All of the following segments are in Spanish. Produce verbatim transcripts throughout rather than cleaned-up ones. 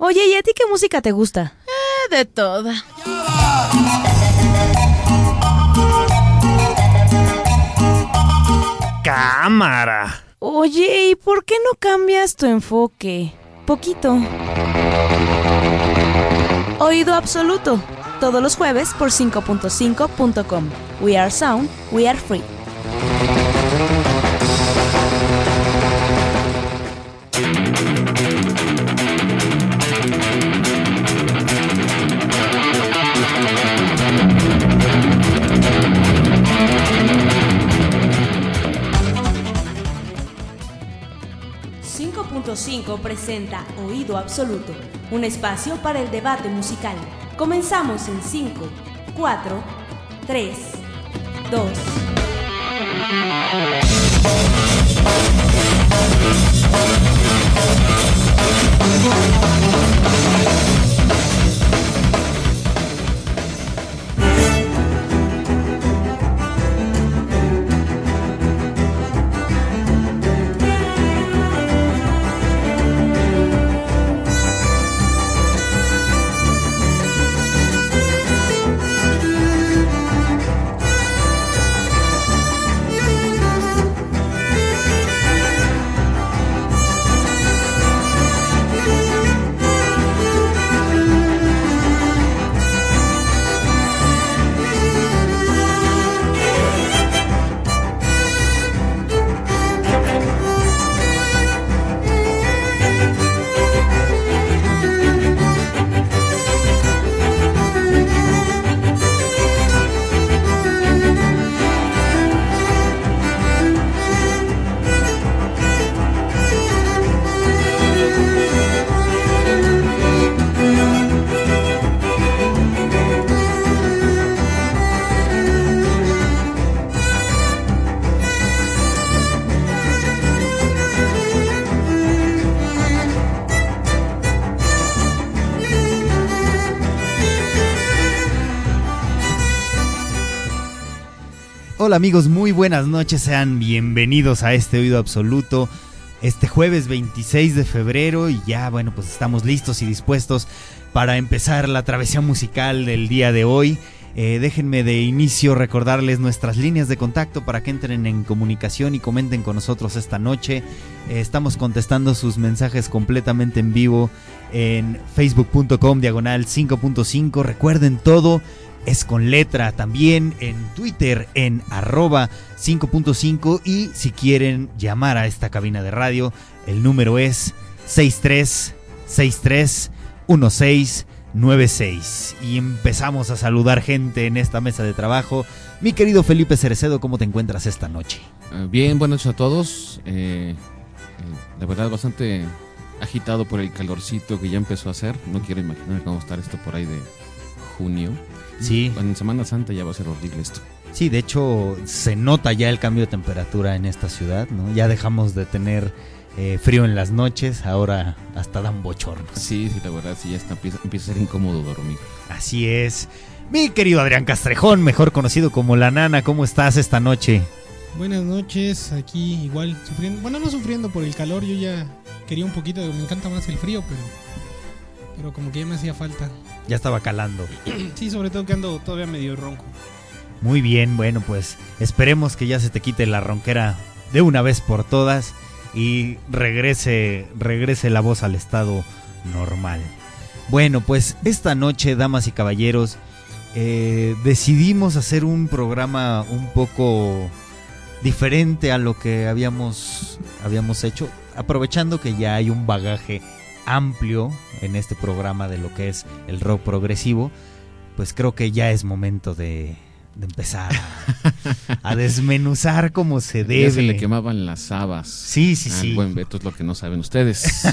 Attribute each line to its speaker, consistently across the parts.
Speaker 1: Oye, ¿y a ti qué música te gusta?
Speaker 2: Eh, de toda.
Speaker 3: ¡Cámara!
Speaker 1: Oye, ¿y por qué no cambias tu enfoque? Poquito. Oído Absoluto. Todos los jueves por cinco punto cinco punto com. We are sound, we are free. cinco punto cinco presenta Oído Absoluto, un espacio para el debate musical. Comenzamos en cinco, cuatro, tres, dos.
Speaker 3: Hola amigos, muy buenas noches, sean bienvenidos a este Oído Absoluto, este jueves veintiséis de febrero y ya bueno pues estamos listos y dispuestos para empezar la travesía musical del día de hoy. Eh, déjenme de inicio recordarles nuestras líneas de contacto para que entren en comunicación y comenten con nosotros esta noche. Eh, estamos contestando sus mensajes completamente en vivo en facebook punto com diagonal cinco punto cinco. Recuerden, todo es con letra, también en Twitter en arroba cinco punto cinco, y si quieren llamar a esta cabina de radio, el número es seis tres seis tres uno seis nueve seis. Y empezamos a saludar gente en esta mesa de trabajo. Mi querido Felipe Cerecedo, ¿cómo te encuentras esta noche?
Speaker 4: Uh, bien, buenas noches a todos. Eh, eh, la verdad bastante agitado por el calorcito que ya empezó a hacer. No quiero imaginar cómo va a estar esto por ahí de junio.
Speaker 3: Sí.
Speaker 4: En Semana Santa ya va a ser horrible esto.
Speaker 3: Sí, de hecho se nota ya el cambio de temperatura en esta ciudad, ¿no? Ya dejamos de tener eh, frío en las noches, ahora hasta dan bochornos.
Speaker 4: Sí, sí, la verdad, sí, ya está, empieza, empieza a ser incómodo dormir.
Speaker 3: Así es. Mi querido Adrián Castrejón, mejor conocido como La Nana, ¿cómo estás esta noche?
Speaker 5: Buenas noches, aquí igual sufriendo, bueno, no sufriendo por el calor, yo ya quería un poquito, me encanta más el frío, pero... Pero como que ya me hacía falta.
Speaker 3: Ya estaba calando.
Speaker 5: Sí, sobre todo que ando todavía medio ronco.
Speaker 3: Muy bien, bueno, pues esperemos que ya se te quite la ronquera de una vez por todas y regrese, regrese la voz al estado normal. Bueno, pues esta noche, damas y caballeros, eh, decidimos hacer un programa un poco diferente a lo que habíamos, habíamos hecho, aprovechando que ya hay un bagaje amplio en este programa de lo que es el rock progresivo. Pues creo que ya es momento de, de empezar a, a desmenuzar como se debe.
Speaker 4: Ya se le quemaban las habas.
Speaker 3: Sí, sí,
Speaker 4: al
Speaker 3: sí.
Speaker 4: Buen Beto, es lo que no saben ustedes.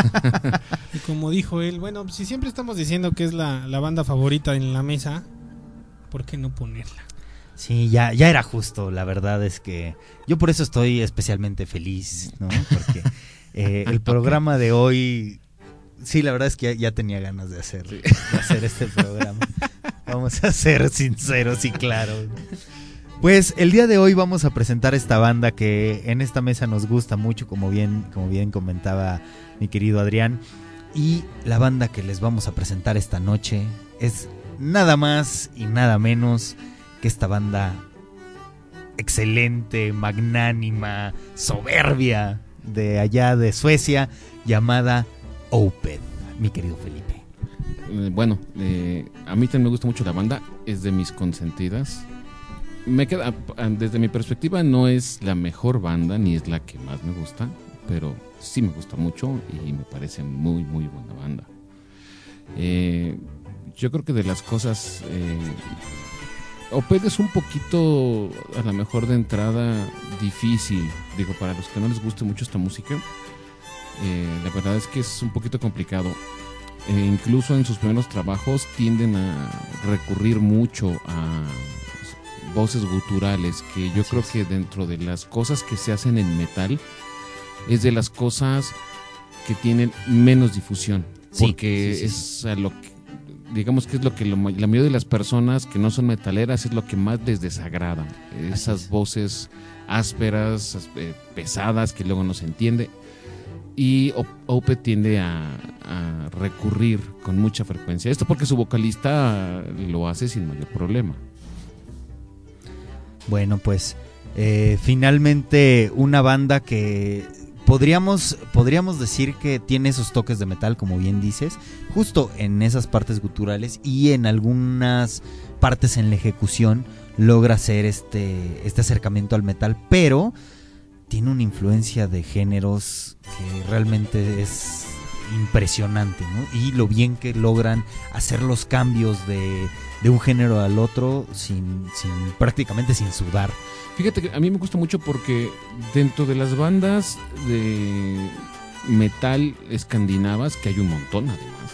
Speaker 5: Y como dijo él, bueno, si siempre estamos diciendo que es la, la banda favorita en la mesa, ¿por qué no ponerla?
Speaker 3: Sí, ya, ya era justo. La verdad es que yo por eso estoy especialmente feliz, ¿no? Porque Eh, el programa de hoy, sí, la verdad es que ya, ya tenía ganas de hacer, de hacer este programa. Vamos a ser sinceros y claros. Pues el día de hoy vamos a presentar esta banda que en esta mesa nos gusta mucho, como bien, como bien comentaba mi querido Adrián. Y la banda que les vamos a presentar esta noche es nada más y nada menos que esta banda excelente, magnánima, soberbia de allá de Suecia, llamada Opeth, mi querido Felipe.
Speaker 4: Eh, bueno, eh, a mí también me gusta mucho la banda, es de mis consentidas. Me queda, desde mi perspectiva, no es la mejor banda ni es la que más me gusta, pero sí me gusta mucho y me parece muy, muy buena banda. Eh, yo creo que de las cosas, eh, Opeth es un poquito, a lo mejor de entrada, difícil. Digo, para los que no les guste mucho esta música, eh, la verdad es que es un poquito complicado. Eh, incluso en sus primeros trabajos tienden a recurrir mucho a voces guturales, que yo Así creo es. que dentro de las cosas que se hacen en metal, es de las cosas que tienen menos difusión. Sí, porque sí, sí, es a lo que, digamos que es lo que lo, la mayoría de las personas que no son metaleras es lo que más les desagrada. Esas es. voces ásperas, eh, pesadas, que luego no se entiende. Y Opeth tiende a, a recurrir con mucha frecuencia. Esto porque su vocalista lo hace sin mayor problema.
Speaker 3: Bueno, pues eh, finalmente una banda que podríamos, podríamos decir que tiene esos toques de metal, como bien dices, justo en esas partes guturales y en algunas partes en la ejecución logra hacer este, este acercamiento al metal, pero tiene una influencia de géneros que realmente es impresionante, ¿no? Y lo bien que logran hacer los cambios de, de un género al otro sin, sin prácticamente sin sudar.
Speaker 4: Fíjate que a mí me gusta mucho porque dentro de las bandas de metal escandinavas, que hay un montón además,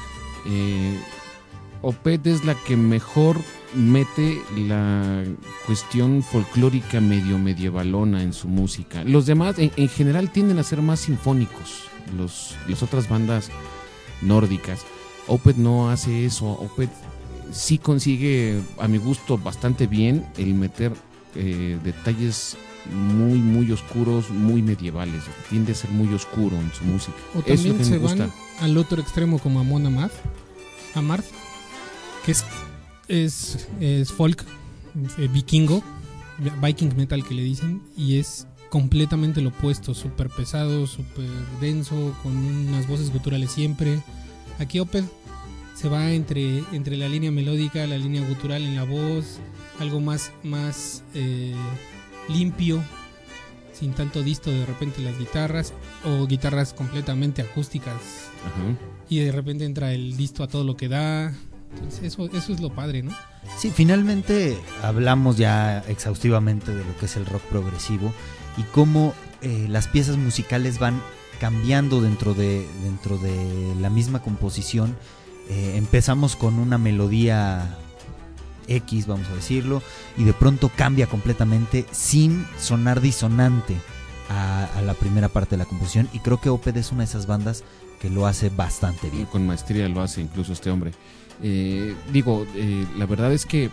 Speaker 4: eh, Opeth es la que mejor mete la cuestión folclórica medio medievalona en su música. Los demás en, en general tienden a ser más sinfónicos, los, las otras bandas nórdicas. Opeth no hace eso. Opeth sí consigue, a mi gusto, bastante bien el meter eh, detalles muy, muy oscuros, muy medievales. Tiende a ser muy oscuro en su música.
Speaker 5: O también se van al otro extremo como Amon Amarth, Amarth, que es Es, es folk, eh, vikingo, viking metal que le dicen, y es completamente lo opuesto, súper pesado, súper denso, con unas voces guturales siempre. Aquí Opeth se va entre, entre la línea melódica, la línea gutural en la voz, algo más, más eh, limpio, sin tanto disto de repente las guitarras, o guitarras completamente acústicas. Ajá. Y de repente entra el disto a todo lo que da. Entonces eso, eso es lo padre, ¿no?
Speaker 3: Sí, finalmente hablamos ya exhaustivamente de lo que es el rock progresivo y cómo eh, las piezas musicales van cambiando dentro de, dentro de la misma composición. Eh, empezamos con una melodía X, vamos a decirlo, y de pronto cambia completamente sin sonar disonante a, a la primera parte de la composición, y creo que Opeth es una de esas bandas que lo hace bastante bien.
Speaker 4: Con maestría lo hace incluso este hombre. Eh, digo, eh, la verdad es que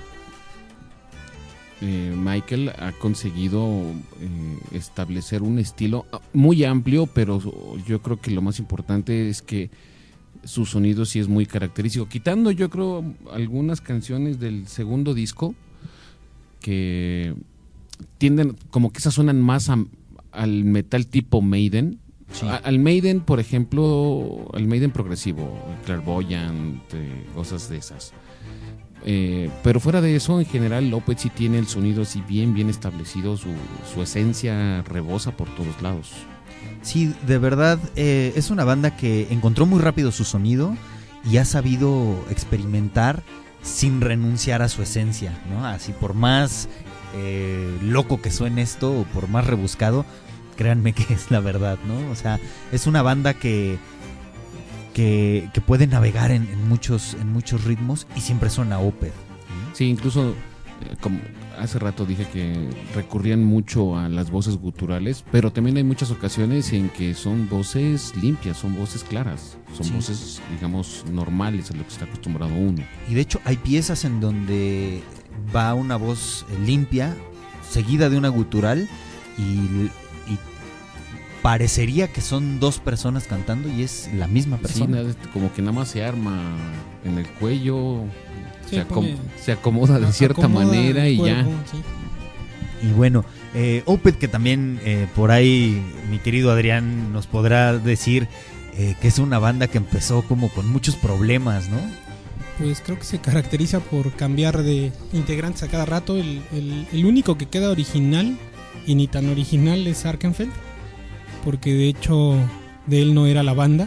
Speaker 4: eh, Michael ha conseguido eh, establecer un estilo muy amplio, pero yo creo que lo más importante es que su sonido sí es muy característico, quitando yo creo algunas canciones del segundo disco que tienden, como que esas suenan más a, al metal tipo Maiden. Sí. Al Maiden, por ejemplo, al Maiden progresivo, Clairvoyant, eh, cosas de esas. Eh, pero fuera de eso, en general, Opeth sí tiene el sonido así bien, bien establecido, su, su esencia rebosa por todos lados.
Speaker 3: Sí, de verdad, eh, es una banda que encontró muy rápido su sonido y ha sabido experimentar sin renunciar a su esencia, ¿no? Así, por más eh, loco que suene esto, o por más rebuscado, créanme que es la verdad, ¿no? O sea, es una banda que que, que puede navegar en, en muchos en muchos ritmos y siempre suena Opeth.
Speaker 4: Sí, incluso eh, como hace rato dije que recurrían mucho a las voces guturales, pero también hay muchas ocasiones en que son voces limpias, son voces claras, son sí. voces, digamos, normales a lo que está acostumbrado uno.
Speaker 3: Y de hecho hay piezas en donde va una voz limpia seguida de una gutural y parecería que son dos personas cantando y es la misma persona.
Speaker 4: Sí, nada, como que nada más se arma en el cuello,
Speaker 5: Sí,
Speaker 4: se, acom-
Speaker 5: pone-
Speaker 4: se acomoda de cierta
Speaker 5: acomoda
Speaker 4: manera
Speaker 5: el
Speaker 4: y ya.
Speaker 5: cuerpo, sí.
Speaker 3: Y bueno, eh, Opeth, que también eh, por ahí mi querido Adrián nos podrá decir eh, que es una banda que empezó como con muchos problemas, ¿no?
Speaker 5: Pues creo que se caracteriza por cambiar de integrantes a cada rato. El, el- el único que queda original y ni tan original es Arkenfeld, porque de hecho de él no era la banda.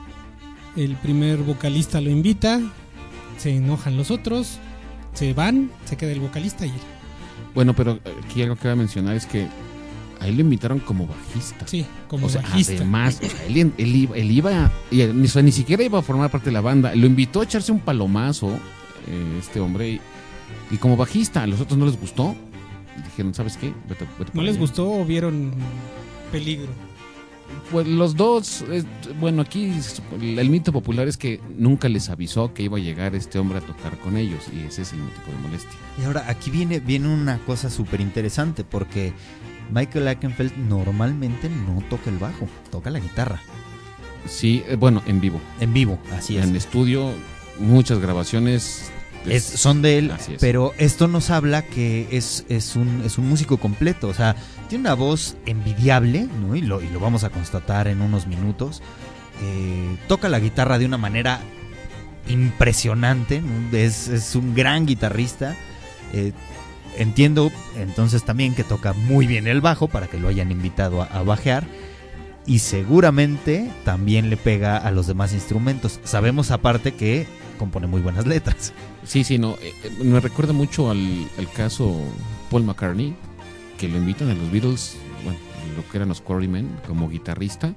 Speaker 5: El primer vocalista lo invita, se enojan los otros, se van, se queda el vocalista y
Speaker 4: Bueno, pero aquí algo que voy a mencionar es que a él lo invitaron como bajista.
Speaker 5: sí, como
Speaker 4: O sea,
Speaker 5: bajista.
Speaker 4: además, o sea, él, él iba, él iba y él, ni, o sea, ni siquiera iba a formar parte de la banda. Lo invitó a echarse un palomazo, eh, este hombre, y, y como bajista, a los otros no les gustó. Dijeron, ¿sabes qué? Vete, vete
Speaker 5: ¿No
Speaker 4: para
Speaker 5: les
Speaker 4: allá.
Speaker 5: gustó o vieron peligro?
Speaker 4: Pues los dos, eh, bueno, aquí el, el mito popular es que nunca les avisó que iba a llegar este hombre a tocar con ellos, y ese es el motivo de molestia.
Speaker 3: Y ahora aquí viene, viene una cosa súper interesante, porque Michael Arkenfeld normalmente no toca el bajo, toca la guitarra.
Speaker 4: Sí, eh, bueno, en vivo.
Speaker 3: En vivo, así es.
Speaker 4: En estudio, muchas grabaciones.
Speaker 3: Es- son de él,
Speaker 4: Así es.
Speaker 3: pero esto nos habla que es, es, un, es un músico completo, o sea, tiene una voz envidiable, ¿no? Y lo, y lo vamos a constatar en unos minutos. Eh, toca la guitarra de una manera impresionante, ¿no? es, es un gran guitarrista. Eh, entiendo entonces también que toca muy bien el bajo para que lo hayan invitado a, a bajear. Y seguramente también le pega a los demás instrumentos. Sabemos aparte que compone muy buenas letras.
Speaker 4: Sí, sí, no. eh, eh, me recuerda mucho al, al caso Paul McCartney, que lo invitan a los Beatles, bueno, lo que eran los Quarrymen, como guitarrista.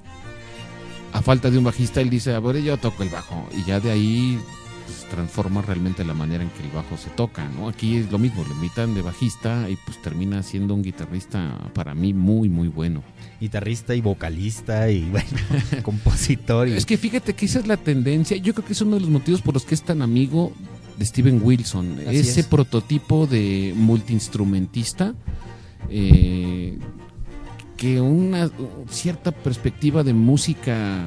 Speaker 4: A falta de un bajista, él dice, a ver, yo toco el bajo. Y ya de ahí pues, transforma realmente la manera en que el bajo se toca, ¿no? Aquí es lo mismo, lo invitan de bajista y pues termina siendo un guitarrista para mí muy, muy bueno.
Speaker 3: Guitarrista y vocalista y bueno, compositor. Y...
Speaker 4: Es que fíjate que esa es la tendencia. Yo creo que es uno de los motivos por los que es tan amigo de Steven Wilson.
Speaker 3: Así
Speaker 4: Ese
Speaker 3: es.
Speaker 4: prototipo de multiinstrumentista eh, que una cierta perspectiva de música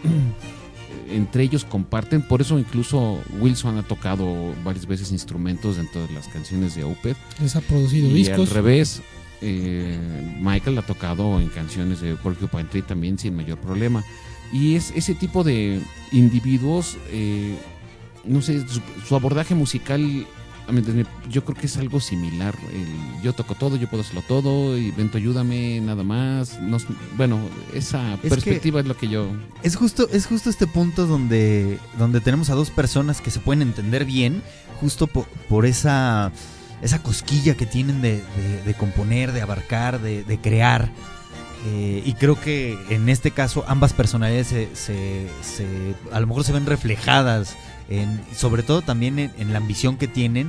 Speaker 4: entre ellos comparten. Por eso incluso Wilson ha tocado varias veces instrumentos dentro de las canciones de Opeth.
Speaker 5: Les ha producido
Speaker 4: Y
Speaker 5: discos.
Speaker 4: al revés, eh, Michael ha tocado en canciones de Porcupine Tree también sin mayor problema. Y es ese tipo de individuos, eh, no sé, su, su abordaje musical, a mí, yo creo que es algo similar. El, yo toco todo, yo puedo hacerlo todo, y Vento, ayúdame, nada más. No, bueno, esa
Speaker 3: Es
Speaker 4: perspectiva es lo que yo...
Speaker 3: Es justo, es justo este punto donde, donde tenemos a dos personas que se pueden entender bien, justo por, por esa, esa cosquilla que tienen de, de, de componer, de abarcar, de, de crear. Eh, y creo que en este caso ambas personalidades se, se, se, a lo mejor se ven reflejadas, en, sobre todo también en, en la ambición que tienen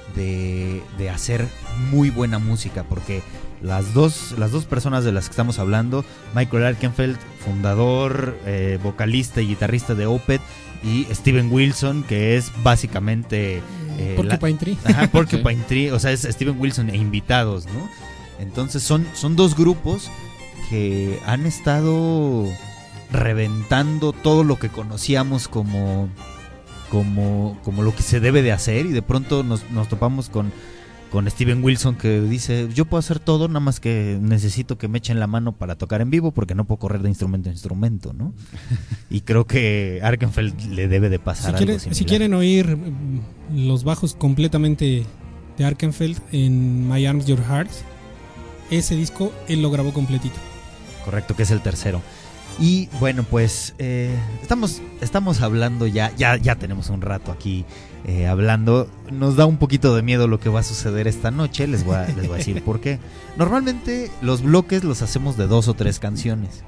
Speaker 3: de, de hacer muy buena música, porque las dos, las dos personas de las que estamos hablando, Michael Arkenfeld, fundador, eh, vocalista y guitarrista de Opeth, y Steven Wilson, que es básicamente eh,
Speaker 5: Porcupine
Speaker 3: la-
Speaker 5: Tree.
Speaker 3: Ajá, Porcupine Tree, o sea, es Steven Wilson e invitados, ¿no? Entonces son, son dos grupos que han estado reventando todo lo que conocíamos como, como, como lo que se debe de hacer, y de pronto nos, nos topamos con, con Steven Wilson que dice, yo puedo hacer todo, nada más que necesito que me echen la mano para tocar en vivo porque no puedo correr de instrumento a instrumento, ¿no? Y creo que Arkenfeld le debe de pasar
Speaker 5: Si
Speaker 3: algo
Speaker 5: quieren,
Speaker 3: similar.
Speaker 5: si quieren oír mm, los bajos completamente de Arkenfeld en My Arms, Your Heart, ese disco él lo grabó completito.
Speaker 3: Correcto, que es el tercero. Y bueno, pues eh, estamos, estamos hablando ya, ya, ya tenemos un rato aquí eh, hablando. Nos da un poquito de miedo lo que va a suceder esta noche. Les voy a, les voy a decir por qué. Normalmente los bloques los hacemos de dos o tres canciones.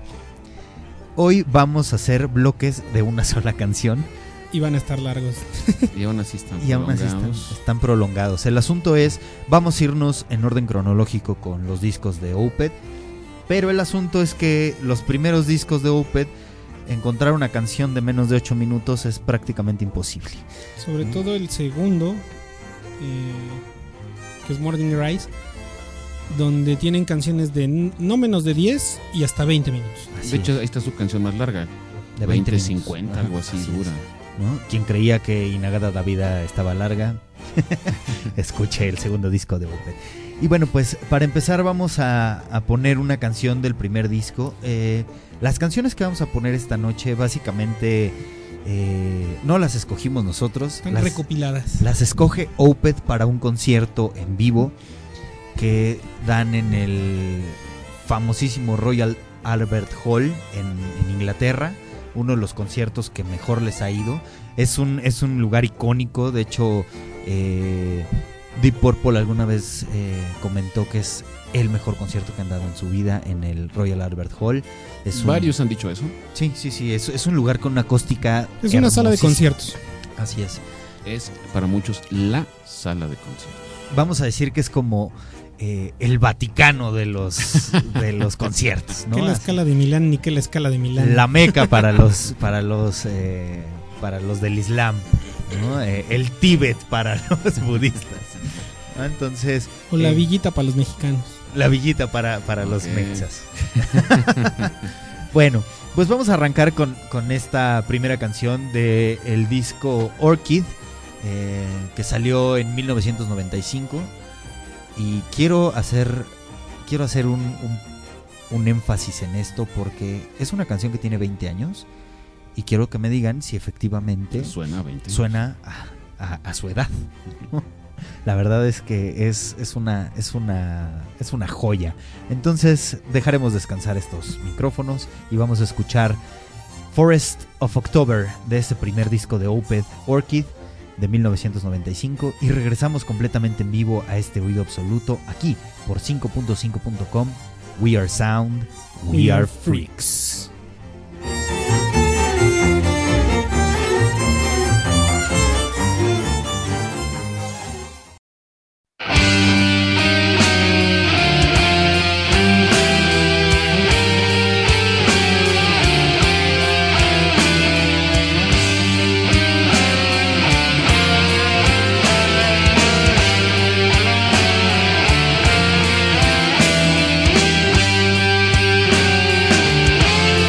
Speaker 3: Hoy vamos a hacer bloques de una sola canción.
Speaker 5: Y van a estar largos.
Speaker 4: Y aún así están
Speaker 3: Y aún así están,
Speaker 4: prolongados.
Speaker 3: están prolongados. El asunto es, vamos a irnos en orden cronológico con los discos de Opeth. Pero el asunto es que los primeros discos de Opeth, encontrar una canción de menos de ocho minutos es prácticamente imposible.
Speaker 5: Sobre todo el segundo, eh, que es Morning Rise. donde tienen canciones de n- no menos de diez y hasta veinte minutos.
Speaker 3: Así
Speaker 4: De hecho,
Speaker 3: es,
Speaker 4: ahí está su canción más larga.
Speaker 3: de
Speaker 4: veinte,
Speaker 3: minutos.
Speaker 4: cincuenta,
Speaker 3: Ajá,
Speaker 4: algo así,
Speaker 3: así
Speaker 4: dura.
Speaker 3: es, ¿no? Quien creía que Inagada Davida estaba larga, escuche el segundo disco de Opeth. Y bueno, pues para empezar vamos a, a poner una canción del primer disco. Eh, las canciones que vamos a poner esta noche básicamente eh, no las escogimos nosotros.
Speaker 5: Están
Speaker 3: Las,
Speaker 5: recopiladas.
Speaker 3: las escoge Opeth para un concierto en vivo que dan en el famosísimo Royal Albert Hall en, en Inglaterra. Uno de los conciertos que mejor les ha ido. Es un, es un lugar icónico. De hecho, eh, Deep Purple alguna vez eh, comentó que es el mejor concierto que han dado en su vida en el Royal Albert Hall. Es un-
Speaker 4: Varios han dicho eso.
Speaker 3: Sí, sí, sí. Es, es un lugar con una acústica.
Speaker 5: Es una sala de
Speaker 3: hermosísima.
Speaker 5: conciertos.
Speaker 3: Así es.
Speaker 4: Es para muchos la sala de conciertos.
Speaker 3: Vamos a decir que es como eh, el Vaticano de los, de los conciertos, ¿no?
Speaker 5: Que la
Speaker 3: Así.
Speaker 5: escala de Milán, ni que la escala de Milán.
Speaker 3: La meca para los para los eh, para los del Islam, ¿no? Eh, el Tíbet para los budistas, ¿no? Entonces
Speaker 5: O la
Speaker 3: eh,
Speaker 5: villita para los mexicanos.
Speaker 3: la villita para, para los
Speaker 4: Ok.
Speaker 3: mexas. Bueno, pues vamos a arrancar con, con esta primera canción de el disco Orchid, eh, que salió en mil novecientos noventa y cinco. Y quiero hacer quiero hacer un, un, un énfasis en esto porque es una canción que tiene veinte años y quiero que me digan si efectivamente
Speaker 4: Suena a veinte.
Speaker 3: suena a, a- a su edad. La verdad es que es, es una es una es una joya. Entonces dejaremos descansar estos micrófonos y vamos a escuchar Forest of October de este primer disco de Opeth, Orchid, de mil novecientos noventa y cinco, y regresamos completamente en vivo a este oído absoluto aquí por cinco punto cinco punto com. We are sound, we,
Speaker 5: We
Speaker 3: are
Speaker 5: are
Speaker 3: freaks.
Speaker 2: Thank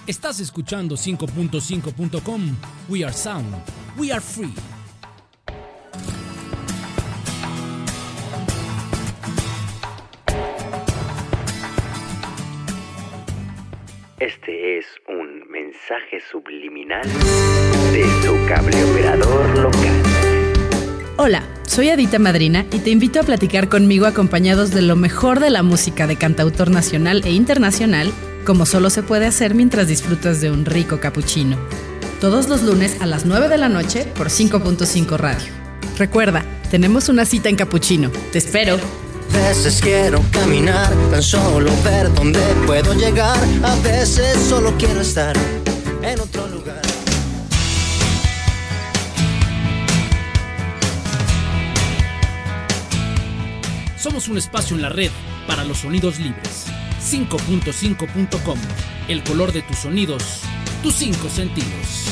Speaker 2: Estás escuchando cinco punto cinco punto com. We are sound. We are free.
Speaker 6: Este es un mensaje subliminal de su cable operador local.
Speaker 7: Hola, soy Adita Madrina y te invito a platicar conmigo acompañados de lo mejor de la música de cantautor nacional e internacional, como solo se puede hacer mientras disfrutas de un rico capuchino. Todos los lunes a las nueve de la noche por cinco punto cinco Radio. Recuerda, tenemos una cita en Capuchino. Te espero.
Speaker 8: A veces quiero caminar, tan solo ver dónde puedo llegar. A veces solo quiero estar en otro lugar.
Speaker 2: Somos un espacio en la red para los sonidos libres. cinco punto cinco punto com. El color de tus sonidos, tus cinco sentidos.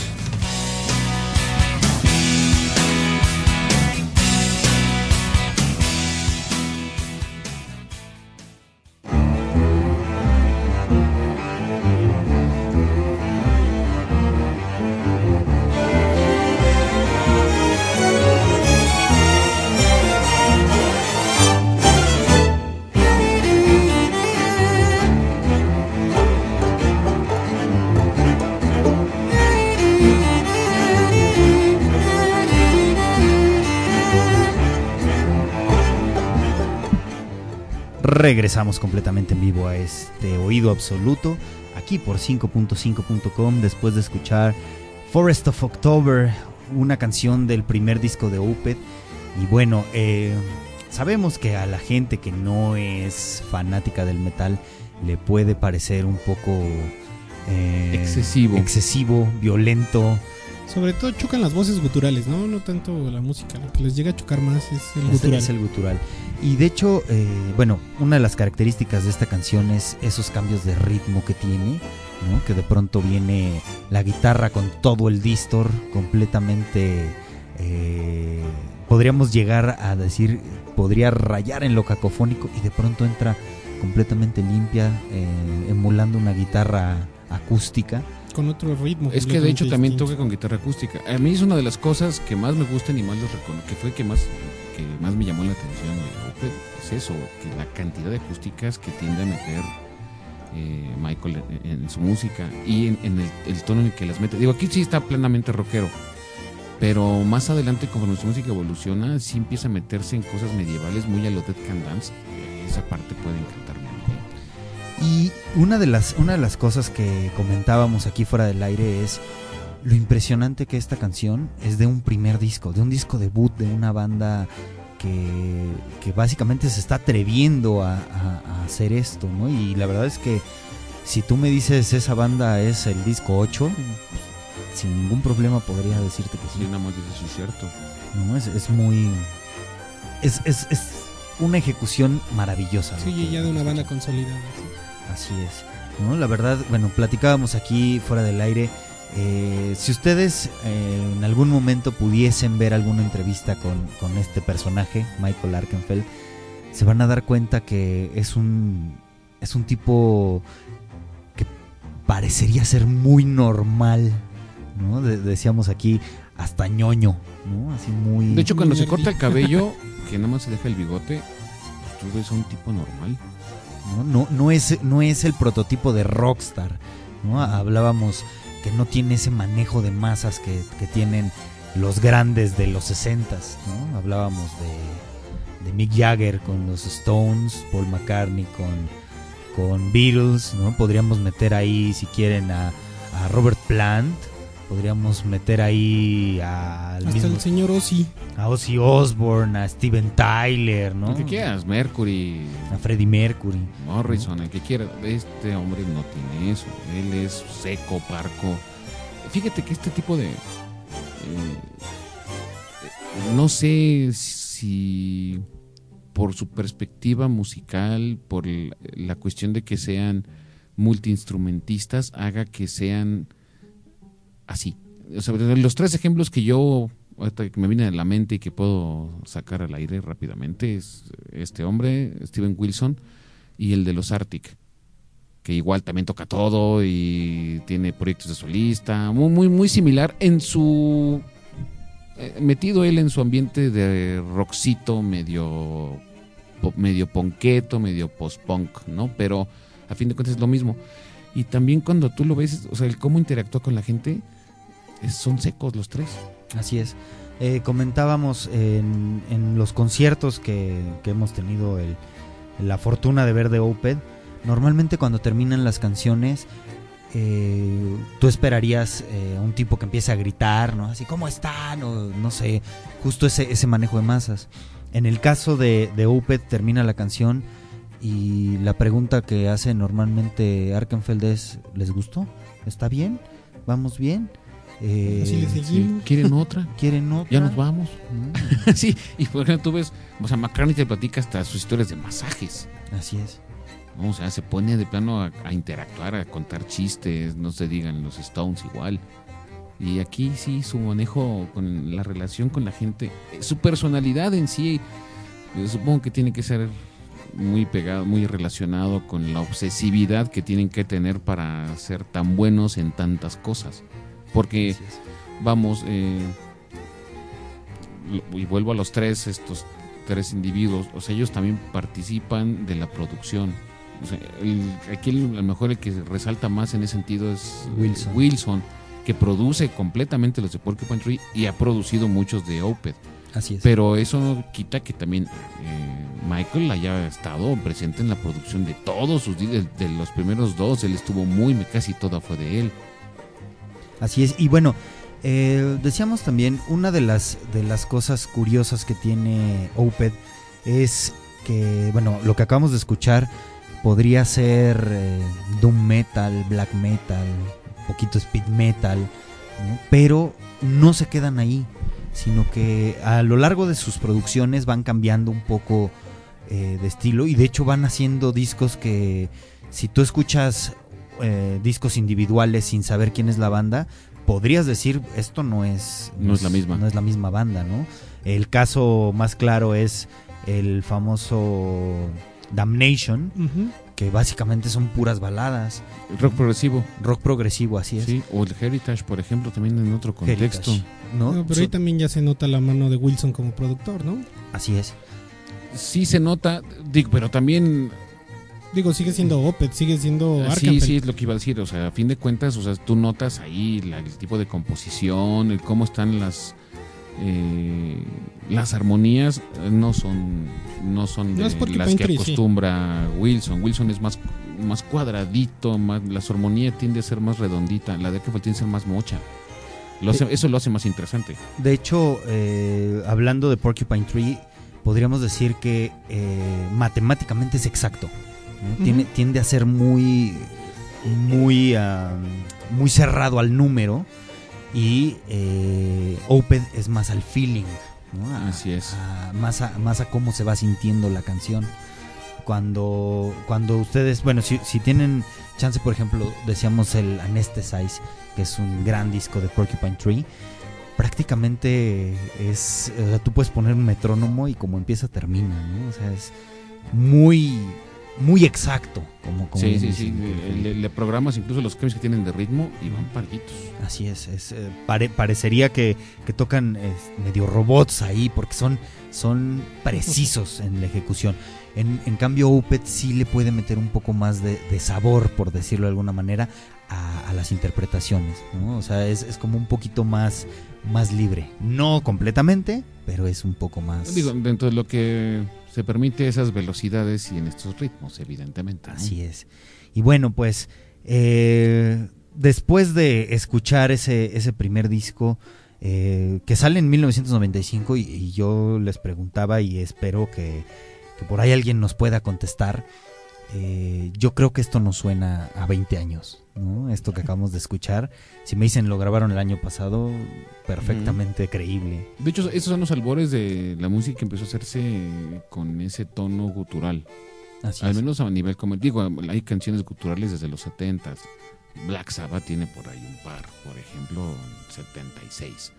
Speaker 3: Regresamos completamente en vivo a este Oído Absoluto, aquí por cinco punto cinco punto com, después de escuchar Forest of October, una canción del primer disco de Opeth. Y bueno, eh, sabemos que a la gente que no es fanática del metal le puede parecer un poco eh,
Speaker 4: excesivo.
Speaker 3: excesivo, violento.
Speaker 5: Sobre todo chocan las voces guturales, ¿no? No tanto la música. Lo que les llega a chocar más es el
Speaker 3: Es,
Speaker 5: gutural.
Speaker 3: es el gutural. Y de hecho, eh, bueno, una de las características de esta canción es esos cambios de ritmo que tiene, ¿no? Que de pronto viene la guitarra con todo el distor completamente, eh, podríamos llegar a decir, podría rayar en lo cacofónico, y de pronto entra completamente limpia, eh, emulando una guitarra acústica.
Speaker 5: Con otro ritmo.
Speaker 4: Es que de hecho también
Speaker 5: distinto.
Speaker 4: toca con guitarra acústica. A mí es una de las cosas que más me gustan y más los reconozco, que fue que más, que más me llamó la atención de Opeth, es eso, que la cantidad de acústicas que tiende a meter eh, Michael en, en su música y en, en el, el tono en el que las mete. Digo, aquí sí está plenamente rockero, pero más adelante, conforme su música evoluciona, sí empieza a meterse en cosas medievales muy a lo Dead Can Dance. Esa parte puede encantarme.
Speaker 3: Y una de las una de las cosas que comentábamos aquí fuera del aire es lo impresionante que esta canción es de un primer disco, de un disco debut de una banda que, que básicamente se está atreviendo a, a, a hacer esto, ¿no? Y la verdad es que si tú me dices esa banda es el disco ocho, sin ningún problema podría decirte que sí.
Speaker 4: Sí, nada más dices, sí, es cierto.
Speaker 3: No, es, es muy... Es, es, es una ejecución maravillosa.
Speaker 5: Sí,
Speaker 3: ¿no?
Speaker 5: ya de una banda consolidada. Sí.
Speaker 3: Así es, ¿no? La verdad, bueno, platicábamos aquí fuera del aire. Eh, si ustedes eh, en algún momento pudiesen ver alguna entrevista con, con este personaje, Michael Arkenfeld, se van a dar cuenta que es un, es un tipo que parecería ser muy normal, ¿no? De, decíamos aquí, hasta ñoño, ¿no? Así muy...
Speaker 4: De hecho, cuando se
Speaker 5: Nerdy.
Speaker 4: corta el cabello, que nada más se deja el bigote, tú ves a un tipo normal.
Speaker 3: ¿no? No, no, es, no es el prototipo de rockstar, ¿no? Hablábamos que no tiene ese manejo de masas que, que tienen los grandes de los sesentas, ¿no? Hablábamos de, de Mick Jagger con los Stones, Paul McCartney con, con Beatles, ¿no? Podríamos meter ahí, si quieren, a, a Robert Plant, podríamos meter ahí a, al
Speaker 5: Hasta
Speaker 3: mismo,
Speaker 5: el señor Ozzy.
Speaker 3: a Ozzy Osbourne, a Steven Tyler, ¿no?
Speaker 4: Lo que quieras, Mercury,
Speaker 3: A Freddie Mercury.
Speaker 4: Morrison, el que quiera. Este hombre no tiene eso. Él es seco, parco. Fíjate que este tipo de... eh, no sé si por su perspectiva musical, por la cuestión de que sean multiinstrumentistas, haga que sean así. O sea, los tres ejemplos que yo ahorita que me viene a la mente y que puedo sacar al aire rápidamente es este hombre, Steven Wilson, y el de los Arctic, que igual también toca todo y tiene proyectos de solista, muy, muy, muy similar en su... Eh, metido él en su ambiente de rockcito, medio, medio ponqueto, medio post-punk, ¿no? Pero a fin de cuentas es lo mismo. Y también cuando tú lo ves, o sea, el cómo interactúa con la gente, es, son secos los tres.
Speaker 3: Así es. Eh, comentábamos en, en los conciertos que, que hemos tenido el, la fortuna de ver de Opeth, normalmente cuando terminan las canciones, eh, tú esperarías eh, un tipo que empiece a gritar, ¿no? Así, ¿cómo están? O no sé, justo ese, ese manejo de masas. En el caso de, de Opeth, termina la canción y la pregunta que hace normalmente Arkenfeld es, ¿les gustó? ¿Está bien? ¿Vamos bien? Eh,
Speaker 5: Así le seguimos.
Speaker 4: Sí. ¿Quieren otra?
Speaker 3: ¿Quieren otra?
Speaker 4: Ya nos vamos.
Speaker 3: No.
Speaker 4: Sí, y por ejemplo tú ves, o sea, McCartney te platica hasta sus historias de masajes.
Speaker 3: Así es.
Speaker 4: ¿No? O sea, se pone de plano a, a interactuar, a contar chistes, no se digan los Stones igual. Y aquí sí, su manejo con la relación con la gente, su personalidad en sí, yo supongo que tiene que ser muy pegado, muy relacionado con la obsesividad que tienen que tener para ser tan buenos en tantas cosas. Porque, vamos, eh, y vuelvo a los tres, estos tres individuos, o sea, ellos también participan de la producción. O sea, el, aquí el, a lo mejor el que resalta más en ese sentido es
Speaker 3: Wilson.
Speaker 4: Wilson, que produce completamente los de Porcupine Tree y ha producido muchos de Opeth.
Speaker 3: Así es.
Speaker 4: Pero eso no quita que también eh, Michael haya estado presente en la producción de todos sus de, de los primeros dos. Él estuvo muy, casi toda fue de él.
Speaker 3: Así es. Y bueno, eh, decíamos también, una de las, de las cosas curiosas que tiene Opeth es que, bueno, lo que acabamos de escuchar podría ser eh, doom metal, black metal, un poquito speed metal, ¿no? Pero no se quedan ahí, sino que a lo largo de sus producciones van cambiando un poco eh, de estilo, y de hecho van haciendo discos que, si tú escuchas eh, discos individuales sin saber quién es la banda, podrías decir, esto no es
Speaker 4: no, no es la misma
Speaker 3: no es la misma banda, ¿no? El caso más claro es el famoso Damnation, uh-huh, que básicamente son puras baladas.
Speaker 4: Rock progresivo.
Speaker 3: Rock progresivo, así es.
Speaker 4: Sí, o el Heritage, por ejemplo, también en otro contexto.
Speaker 3: Heritage, ¿no?
Speaker 5: No, pero so, ahí también ya se nota la mano de Wilson como productor, ¿no?
Speaker 3: Así es.
Speaker 4: Sí se nota, digo, pero también...
Speaker 5: Digo, sigue siendo Opeth, sigue siendo
Speaker 4: Sí,
Speaker 5: Arkenfeld.
Speaker 4: sí, es lo que iba a decir. O sea, a fin de cuentas, o sea, tú notas ahí la, el tipo de composición, el cómo están las... Eh, las armonías no son no son de
Speaker 5: no
Speaker 4: las que
Speaker 5: Tree,
Speaker 4: acostumbra
Speaker 5: sí.
Speaker 4: Wilson. Wilson es más más cuadradito, más, la armonía tiende a ser más redondita, la de Arkenfeld tiende a ser más mocha. Lo hace, eso lo hace más interesante.
Speaker 3: De hecho, eh, hablando de Porcupine Tree, podríamos decir que eh, matemáticamente es exacto, ¿no? Uh-huh. Tiene, tiende a ser muy muy uh, muy cerrado al número. Y eh, Opeth es más al feeling, ¿no? A,
Speaker 4: Así es.
Speaker 3: A, más, a, más a cómo se va sintiendo la canción. Cuando, cuando ustedes, bueno, si, si tienen chance, por ejemplo, decíamos el Anesthetize, que es un gran disco de Porcupine Tree, prácticamente es, o sea, tú puedes poner un metrónomo y como empieza termina, ¿no? O sea, es muy... muy exacto, como, como
Speaker 4: sí, sí, sí. Le, le programas incluso los cambios que tienen de ritmo y van paritos.
Speaker 3: Así es, es eh, pare, parecería que, que tocan eh, medio robots ahí, porque son, son precisos en la ejecución. En, en cambio, Opeth sí le puede meter un poco más de, de sabor, por decirlo de alguna manera, a, a las interpretaciones, ¿no? O sea, es, es como un poquito más, más libre. No completamente, pero es un poco más...
Speaker 4: Digo, dentro de lo que se permite esas velocidades y en estos ritmos, evidentemente, ¿no?
Speaker 3: Así es. Y bueno, pues eh, después de escuchar ese, ese primer disco eh, que sale en mil novecientos noventa y cinco, y, y yo les preguntaba y espero que, que por ahí alguien nos pueda contestar, eh, yo creo que esto nos suena a veinte años, ¿no? Esto que acabamos de escuchar, si me dicen lo grabaron el año pasado, perfectamente mm. creíble.
Speaker 4: De hecho, esos son los albores de la música que empezó a hacerse con ese tono gutural.
Speaker 3: Así
Speaker 4: Al
Speaker 3: es.
Speaker 4: menos a nivel, como digo, hay canciones guturales desde los setentas. Black Sabbath tiene por ahí un par, por ejemplo, en setenta y seis.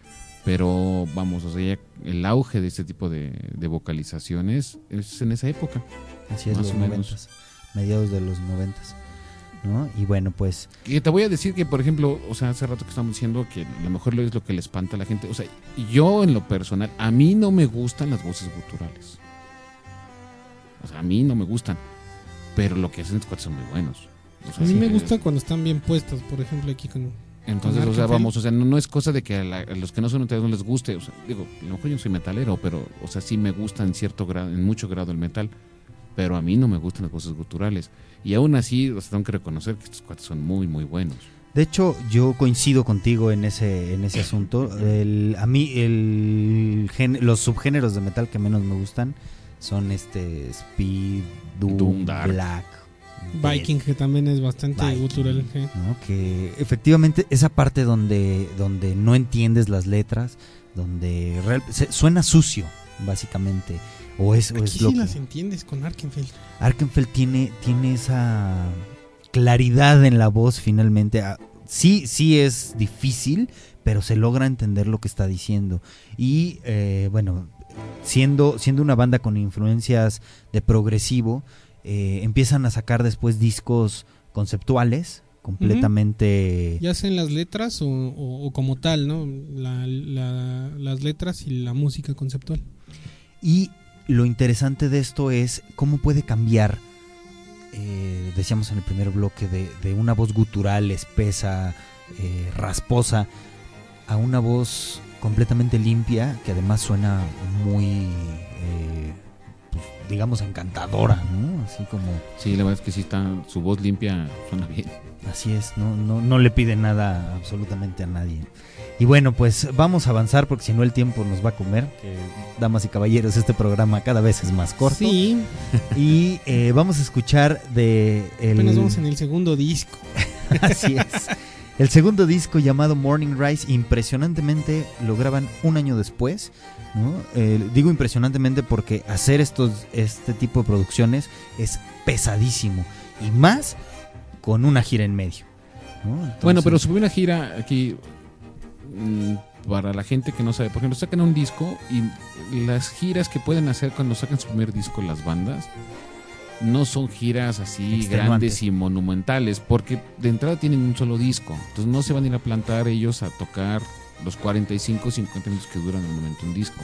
Speaker 4: Pero vamos, o sea, ya el auge de este tipo de, de vocalizaciones es en esa época.
Speaker 3: Así es,
Speaker 4: más
Speaker 3: los
Speaker 4: o menos.
Speaker 3: noventas, mediados de los noventas. ¿no? Y bueno, pues...
Speaker 4: Que te voy a decir que, por ejemplo, o sea, hace rato que estamos diciendo que a lo mejor es lo que le espanta a la gente. O sea, yo en lo personal, a mí no me gustan las voces guturales. O sea, a mí no me gustan. Pero lo que hacen estos cuates son muy buenos. O sea,
Speaker 5: a mí
Speaker 4: sí,
Speaker 5: me
Speaker 4: que-
Speaker 5: gusta cuando están bien puestas, por ejemplo, aquí con...
Speaker 4: Entonces,
Speaker 5: con
Speaker 4: o sea,
Speaker 5: Arkenfeld.
Speaker 4: vamos, o sea, no, no es cosa de que a, la- a los que no son metaleros no les guste. O sea, digo, a lo mejor yo no soy metalero, pero, o sea, sí me gusta en cierto grado, en mucho grado el metal. Pero a mí no me gustan las voces guturales. Y aún así, o sea, tengo que reconocer que estos cuates son muy, muy buenos.
Speaker 3: De hecho, yo coincido contigo en ese en ese asunto. El, a mí el gen- los subgéneros de metal que menos me gustan son este Speed, Doom,
Speaker 4: Doom, Dark.
Speaker 3: Black,
Speaker 5: Viking, que también es bastante
Speaker 3: Viking,
Speaker 5: gutural. ¿sí?
Speaker 3: ¿no? Que efectivamente esa parte donde donde no entiendes las letras, donde real- se- suena sucio, básicamente. O es, o
Speaker 5: Aquí
Speaker 3: es lo
Speaker 5: sí
Speaker 3: que
Speaker 5: las entiendes con Arkenfeld.
Speaker 3: Arkenfeld tiene, tiene esa claridad en la voz finalmente. Ah, Sí, sí es difícil, pero se logra entender lo que está diciendo. Y eh, bueno, siendo, siendo una banda con influencias de progresivo, eh, empiezan a sacar después discos conceptuales, completamente...
Speaker 5: Ya sea en las letras o, o- o como tal, ¿no? La- la- las letras y la música conceptual.
Speaker 3: Y lo interesante de esto es cómo puede cambiar, eh, decíamos en el primer bloque, de, de una voz gutural, espesa, eh, rasposa, a una voz completamente limpia, que además suena muy, eh, pues, digamos, encantadora, ¿no? Así como...
Speaker 4: Sí, la verdad es que sí está, su voz limpia suena bien.
Speaker 3: Así es, no, no, no le pide nada absolutamente a nadie. Y bueno, pues vamos a avanzar porque si no el tiempo nos va a comer. Que, damas y caballeros, este programa cada vez es más corto.
Speaker 5: Sí,
Speaker 3: Y eh, vamos a escuchar de... El...
Speaker 5: apenas vamos en el segundo disco.
Speaker 3: Así es. El segundo disco llamado Morning Rise, impresionantemente lo graban un año después, ¿no? Eh, digo impresionantemente porque hacer estos este tipo de producciones es pesadísimo. Y más con una gira en medio, ¿no? Entonces,
Speaker 4: Bueno, pero su primera gira aquí, mmm, para la gente que no sabe, por ejemplo, sacan un disco y las giras que pueden hacer cuando sacan su primer disco las bandas no son giras así
Speaker 3: Extenuantes.
Speaker 4: grandes y monumentales, porque de entrada tienen un solo disco, entonces no se van a ir a plantar ellos a tocar los cuarenta y cinco o cincuenta minutos que duran normalmente un disco.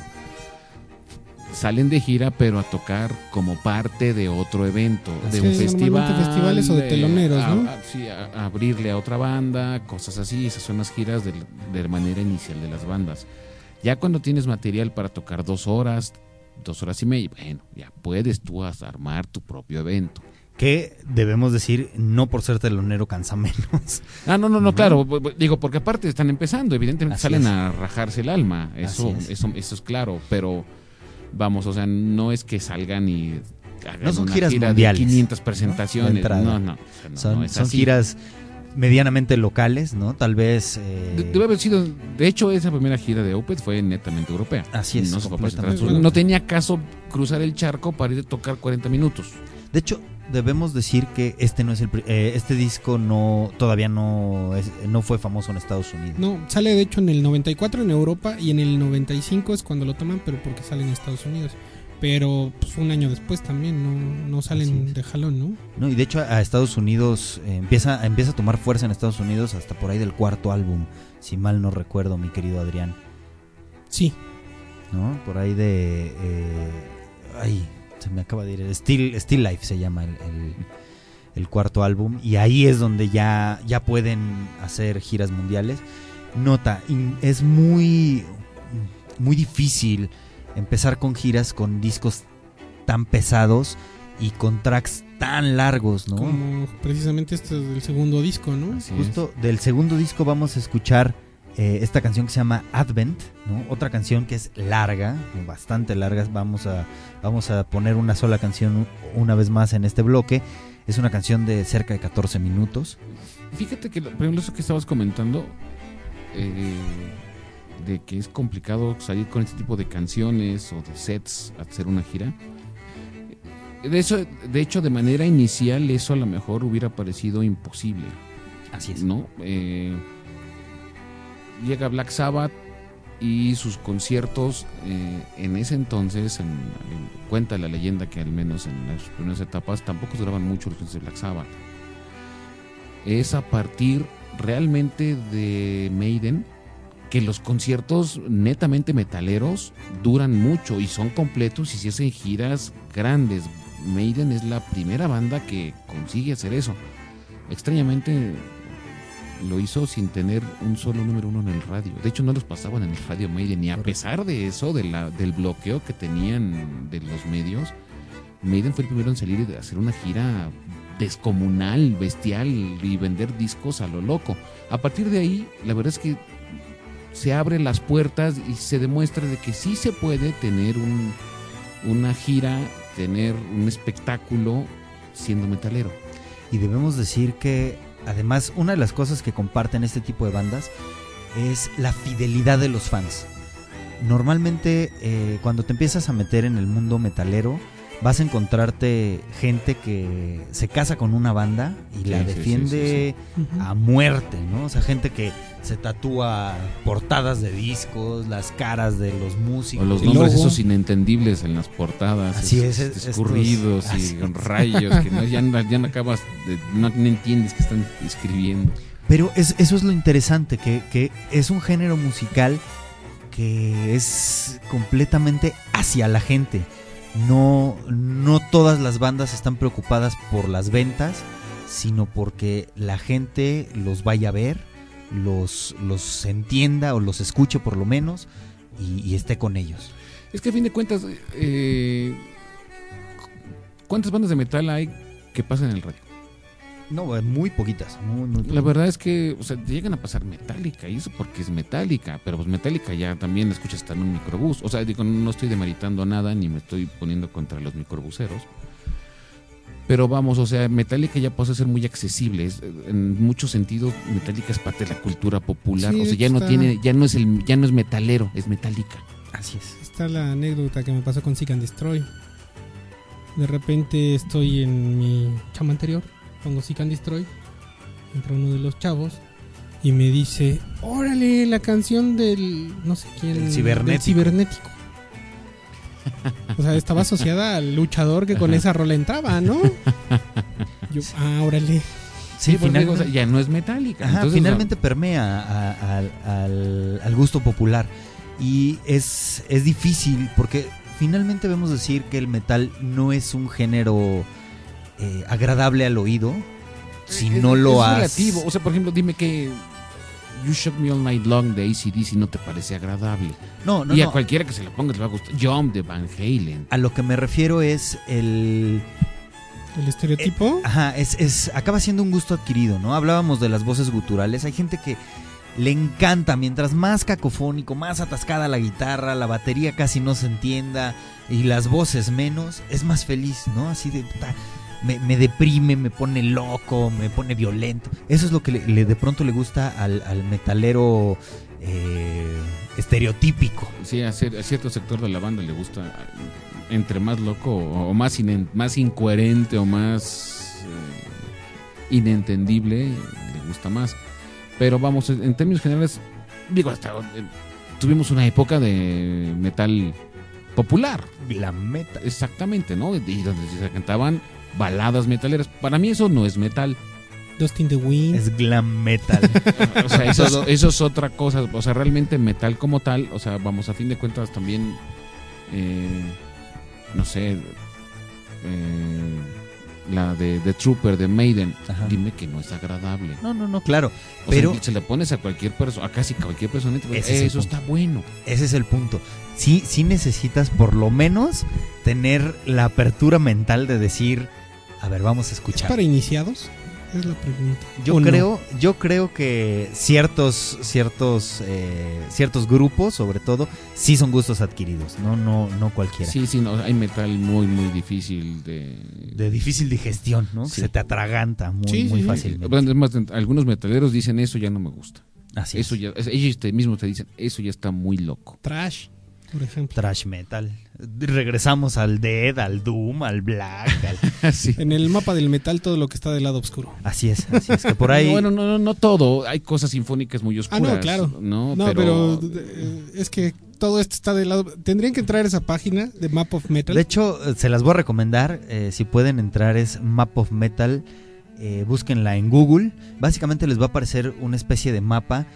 Speaker 4: Salen de gira, pero a tocar como parte de otro evento,
Speaker 5: Así
Speaker 4: de un
Speaker 5: es,
Speaker 4: festival.
Speaker 5: normalmente festivales o de teloneros,
Speaker 4: a-
Speaker 5: ¿no?
Speaker 4: a- sí, a, a abrirle a otra banda, cosas así. Esas son las giras de, de manera inicial de las bandas. Ya cuando tienes material para tocar dos horas, dos horas y media, bueno, ya puedes tú hasta armar tu propio evento.
Speaker 3: que debemos decir, no por ser telonero cansa menos.
Speaker 4: Ah, no, no, no, claro. b- b- Digo, porque aparte están empezando, evidentemente
Speaker 3: Así
Speaker 4: salen
Speaker 3: es.
Speaker 4: a rajarse el alma. Eso,
Speaker 3: Así es.
Speaker 4: eso, eso es claro, pero vamos, o sea, no es que salgan y hagan
Speaker 3: No son
Speaker 4: una
Speaker 3: giras
Speaker 4: gira
Speaker 3: mundiales,
Speaker 4: de quinientas
Speaker 3: ¿no?
Speaker 4: presentaciones.
Speaker 3: De entrada.
Speaker 4: No, no, o sea, no,
Speaker 3: Son,
Speaker 4: no es
Speaker 3: son
Speaker 4: así.
Speaker 3: giras medianamente locales, ¿no? Tal vez... eh,
Speaker 4: De- Debe haber sido, de hecho, esa primera gira de Opeth fue netamente europea.
Speaker 3: Así es,
Speaker 4: No, se fue a presentar a
Speaker 3: completamente.
Speaker 4: Estados Unidos. No tenía caso cruzar el charco para ir a tocar cuarenta minutos.
Speaker 3: De hecho, debemos decir que este no es el pri- eh, este disco no todavía no es- no fue famoso en Estados Unidos.
Speaker 5: No, sale de hecho en el noventa y cuatro en Europa y en el noventa y cinco es cuando lo toman, pero porque sale en Estados Unidos. Pero pues, un año después también no, no
Speaker 3: Así
Speaker 5: salen
Speaker 3: es.
Speaker 5: de jalón, ¿no?
Speaker 3: No, y de hecho a Estados Unidos eh, empieza empieza a tomar fuerza en Estados Unidos hasta por ahí del cuarto álbum, si mal no recuerdo, mi querido Adrián,
Speaker 5: Sí,
Speaker 3: ¿no? Por ahí de eh, ay, se me acaba de ir, Still Still Life se llama el, el, el cuarto álbum, y ahí es donde ya ya pueden hacer giras mundiales. Nota, in- es muy muy difícil empezar con giras con discos tan pesados y con tracks tan largos, ¿no?
Speaker 5: como precisamente este es el segundo disco, ¿no?
Speaker 4: Así es.
Speaker 3: Justo del segundo disco vamos a escuchar eh, esta canción que se llama Advent, ¿no? Otra canción que es larga, bastante larga. Vamos a, vamos a poner una sola canción una vez más en este bloque. Es una canción de cerca de catorce minutos.
Speaker 4: Fíjate que, por ejemplo, eso que estabas comentando, eh, de que es complicado salir con este tipo de canciones o de sets a hacer una gira. De eso, de hecho, de manera inicial, eso a lo mejor hubiera parecido imposible,
Speaker 3: Así es.
Speaker 4: ¿no? Eh, llega Black Sabbath y sus conciertos, eh, en ese entonces, en- en- cuenta la leyenda que al menos en las primeras etapas tampoco duraban mucho los conciertos de Black Sabbath. es a partir realmente de Maiden, que los conciertos netamente metaleros duran mucho y son completos y se hacen giras grandes. Maiden es la primera banda que consigue hacer eso. Extrañamente lo hizo sin tener un solo número uno en el radio. De hecho, no los pasaban en el radio Maiden, y a pesar de eso, de la, del bloqueo que tenían de los medios, Maiden fue el primero en salir y de hacer una gira descomunal, bestial, y vender discos a lo loco. A partir de ahí, la verdad es que se abren las puertas y se demuestra de que sí se puede tener un, una gira, tener un espectáculo siendo metalero.
Speaker 3: Y debemos decir que además una de las cosas que comparten este tipo de bandas es la fidelidad de los fans. Normalmente eh, cuando te empiezas a meter en el mundo metalero, vas a encontrarte gente que se casa con una banda y sí, la defiende sí, sí, sí, sí. a muerte, ¿no? O sea, gente que se tatúa portadas de discos, las caras de los músicos.
Speaker 4: O los nombres esos inentendibles en las portadas.
Speaker 3: Así es,
Speaker 4: es escurridos estos, y con rayos que no, ya, no, ya no acabas, de, no, no entiendes que están escribiendo.
Speaker 3: Pero es, eso es lo interesante, que, que es un género musical que es completamente hacia la gente. No, no todas las bandas están preocupadas por las ventas, sino porque la gente los vaya a ver, los, los entienda o los escuche por lo menos y, y esté con ellos.
Speaker 4: Es que a fin de cuentas, eh, ¿cuántas bandas de metal hay que pasan en el radio?
Speaker 3: No, muy poquitas. Muy, muy
Speaker 4: la verdad es que, o sea, llegan a pasar Metallica, y eso porque es Metallica, pero pues Metallica ya también la escuchas hasta en un microbús. O sea, digo, no estoy demeritando nada ni me estoy poniendo contra los microbuseros. Pero vamos, o sea, Metallica ya pasa a ser muy accesible. Es, en muchos sentidos, Metallica es parte de la cultura popular. Sí, o sea, ya no tiene, ya no es el, ya no es metalero, es Metallica.
Speaker 3: Así es.
Speaker 5: Está la anécdota que me pasó con Seek and Destroy. De repente estoy en mi chama anterior, pongo Seek and Destroy, entra uno de los chavos y me dice, órale, la canción del no sé quién,
Speaker 3: el cibernético.
Speaker 5: Del cibernético. O sea, estaba asociada al luchador que con esa rola entraba, ¿no? Yo, ah, órale.
Speaker 3: Sí,
Speaker 4: sí
Speaker 3: finalmente,
Speaker 4: o sea, ya no es Metallica.
Speaker 3: Ajá,
Speaker 4: entonces,
Speaker 3: finalmente
Speaker 4: no.
Speaker 3: permea a, a, a, al, al gusto popular. Y es, es difícil porque finalmente vemos decir que el metal no es un género eh, agradable al oído si
Speaker 4: es,
Speaker 3: no
Speaker 4: es,
Speaker 3: lo
Speaker 4: es
Speaker 3: has...
Speaker 4: relativo. O sea, por ejemplo, dime que You Shook Me All Night Long de A C D C no te parece agradable.
Speaker 3: No, no,
Speaker 4: y a
Speaker 3: no.
Speaker 4: cualquiera que se lo ponga le va a gustar. Jump de Van Halen.
Speaker 3: A lo que me refiero es el...
Speaker 5: ¿El estereotipo?
Speaker 3: Eh, ajá, es, es, acaba siendo un gusto adquirido, ¿no? Hablábamos de las voces guturales. Hay gente que le encanta, mientras más cacofónico, más atascada la guitarra, la batería casi no se entienda y las voces menos, es más feliz, ¿no? Así de... Me, me deprime, me pone loco, me pone violento. Eso es lo que le, le de pronto le gusta al, al metalero eh, estereotípico.
Speaker 4: Sí, a, cier, a cierto sector de la banda le gusta entre más loco o más, in, más incoherente o más eh, inentendible, le gusta más. Pero vamos, en términos generales, digo, hasta eh, tuvimos una época de metal popular.
Speaker 3: Glam metal.
Speaker 4: Exactamente, ¿no? Y donde se cantaban baladas metaleras. Para mí eso no es metal.
Speaker 5: Dust in the Wind.
Speaker 3: Es glam metal.
Speaker 4: O sea, eso es, eso es otra cosa. O sea, realmente metal como tal, o sea, vamos, a fin de cuentas también, eh, no sé, eh, la de The Trooper de Maiden. Ajá. Dime que no es agradable.
Speaker 3: No, no, no, claro.
Speaker 4: O
Speaker 3: pero
Speaker 4: sea, se le pones a cualquier persona, a casi cualquier persona, eso está bueno.
Speaker 3: Ese es el punto. Sí, sí necesitas por lo menos tener la apertura mental de decir, a ver, vamos a escuchar.
Speaker 5: ¿Es para iniciados? Es la pregunta.
Speaker 3: Yo creo, no? yo creo que ciertos, ciertos, eh, ciertos grupos, sobre todo, sí son gustos adquiridos, no, no, no cualquiera.
Speaker 4: Sí, sí, no, hay metal muy, muy difícil de,
Speaker 3: de difícil digestión, ¿no? Sí. Se te atraganta muy, sí, muy sí, fácilmente.
Speaker 4: Sí. Además, algunos metaleros dicen eso ya no me gusta.
Speaker 3: Así
Speaker 4: eso
Speaker 3: es.
Speaker 4: Ya, ellos te, mismos te dicen eso ya está muy loco.
Speaker 5: Trash. Por ejemplo.
Speaker 3: Trash metal. Regresamos al Death, al Doom, al Black. Al...
Speaker 5: sí. En el mapa del metal todo lo que está del lado oscuro.
Speaker 3: Así es, así es. Que por ahí.
Speaker 4: No, bueno, no, no, no todo. Hay cosas sinfónicas muy oscuras.
Speaker 5: Ah, no, claro.
Speaker 4: No,
Speaker 5: no
Speaker 4: pero...
Speaker 5: pero es que todo esto está del lado. Tendrían que entrar a esa página de Map of Metal.
Speaker 3: De hecho, se las voy a recomendar. Eh, si pueden entrar, es Map of Metal. eh, búsquenla en Google. Básicamente les va a aparecer una especie de mapa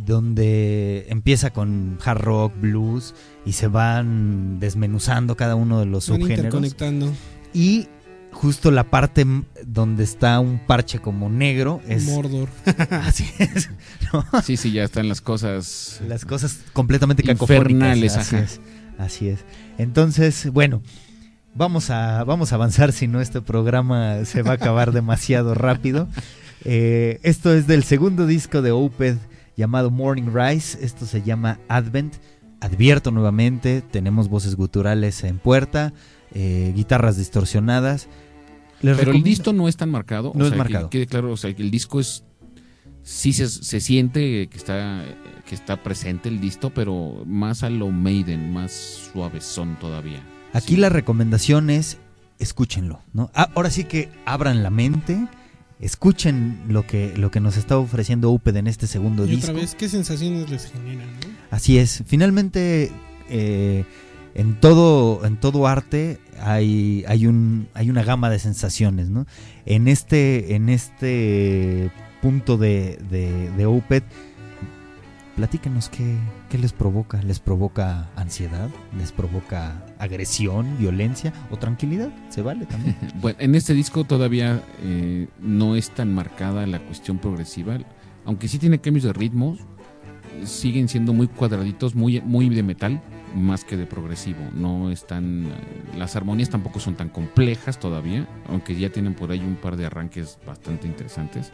Speaker 3: donde empieza con hard rock, blues y se van desmenuzando cada uno de los
Speaker 5: Van
Speaker 3: subgéneros.
Speaker 5: interconectando.
Speaker 3: Y justo la parte donde está un parche como negro es
Speaker 5: Mordor.
Speaker 3: Así es, ¿no?
Speaker 4: Sí, sí, ya están las cosas.
Speaker 3: Las cosas completamente cacofónicas.
Speaker 4: Infernales,
Speaker 3: así
Speaker 4: ajá.
Speaker 3: es, así es. Entonces, bueno, vamos a, vamos a avanzar, si no este programa se va a acabar demasiado rápido. Eh, esto es del segundo disco de Opeth llamado Morning Rise. Esto se llama Advent. Advierto nuevamente, tenemos voces guturales en puerta, eh, guitarras distorsionadas. Les
Speaker 4: Pero el
Speaker 3: recomiendo-
Speaker 4: disco no es tan marcado.
Speaker 3: No
Speaker 4: o
Speaker 3: es
Speaker 4: sea,
Speaker 3: marcado.
Speaker 4: Que quede claro, o sea, que el disco es. Sí se, se siente que está, que está presente el disco, pero más a lo Maiden, más suavezón todavía.
Speaker 3: Aquí
Speaker 4: Sí.
Speaker 3: la recomendación es escúchenlo, ¿no? Ah, ahora sí que abran la mente, escuchen lo que, lo que nos está ofreciendo Opeth en este segundo
Speaker 5: Y
Speaker 3: disco.
Speaker 5: otra vez, ¿qué sensaciones les generan, no?
Speaker 3: Así es. Finalmente, eh, en todo, en todo arte hay, hay un, hay una gama de sensaciones, ¿no? En este, en este punto de, de, de Opeth, platíquenos qué, qué les provoca. ¿Les provoca ansiedad? ¿Les provoca agresión, violencia o tranquilidad? Se vale también.
Speaker 4: Bueno, en este disco todavía eh, no es tan marcada la cuestión progresiva, aunque sí tiene cambios de ritmos, siguen siendo muy cuadraditos, muy, muy de metal, más que de progresivo. No están, las armonías tampoco son tan complejas todavía, aunque ya tienen por ahí un par de arranques bastante interesantes.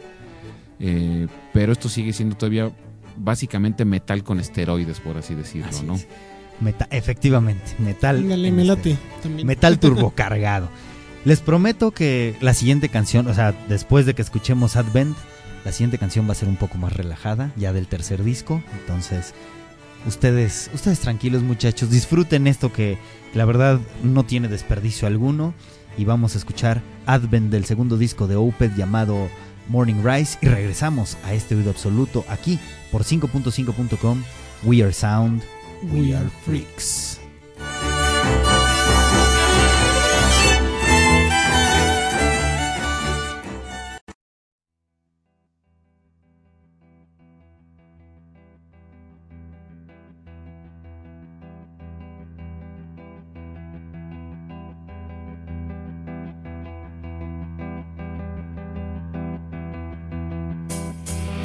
Speaker 4: Eh, pero esto sigue siendo todavía básicamente metal con esteroides, por así decirlo,
Speaker 3: Así
Speaker 4: ¿no?
Speaker 3: es. Meta- efectivamente, metal.
Speaker 5: Ándale,
Speaker 3: en
Speaker 5: me
Speaker 3: este-
Speaker 5: late también.
Speaker 3: Metal turbocargado. Les prometo que la siguiente canción, o sea, después de que escuchemos Advent, la siguiente canción va a ser un poco más relajada, ya del tercer disco. Entonces, ustedes, ustedes tranquilos, muchachos, disfruten esto que la verdad no tiene desperdicio alguno. Y vamos a escuchar Advent del segundo disco de Opeth llamado Morning Rise. Y regresamos a este oído absoluto aquí por cinco punto cinco punto com. We are sound, we are freaks.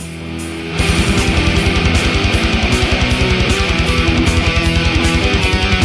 Speaker 8: Thank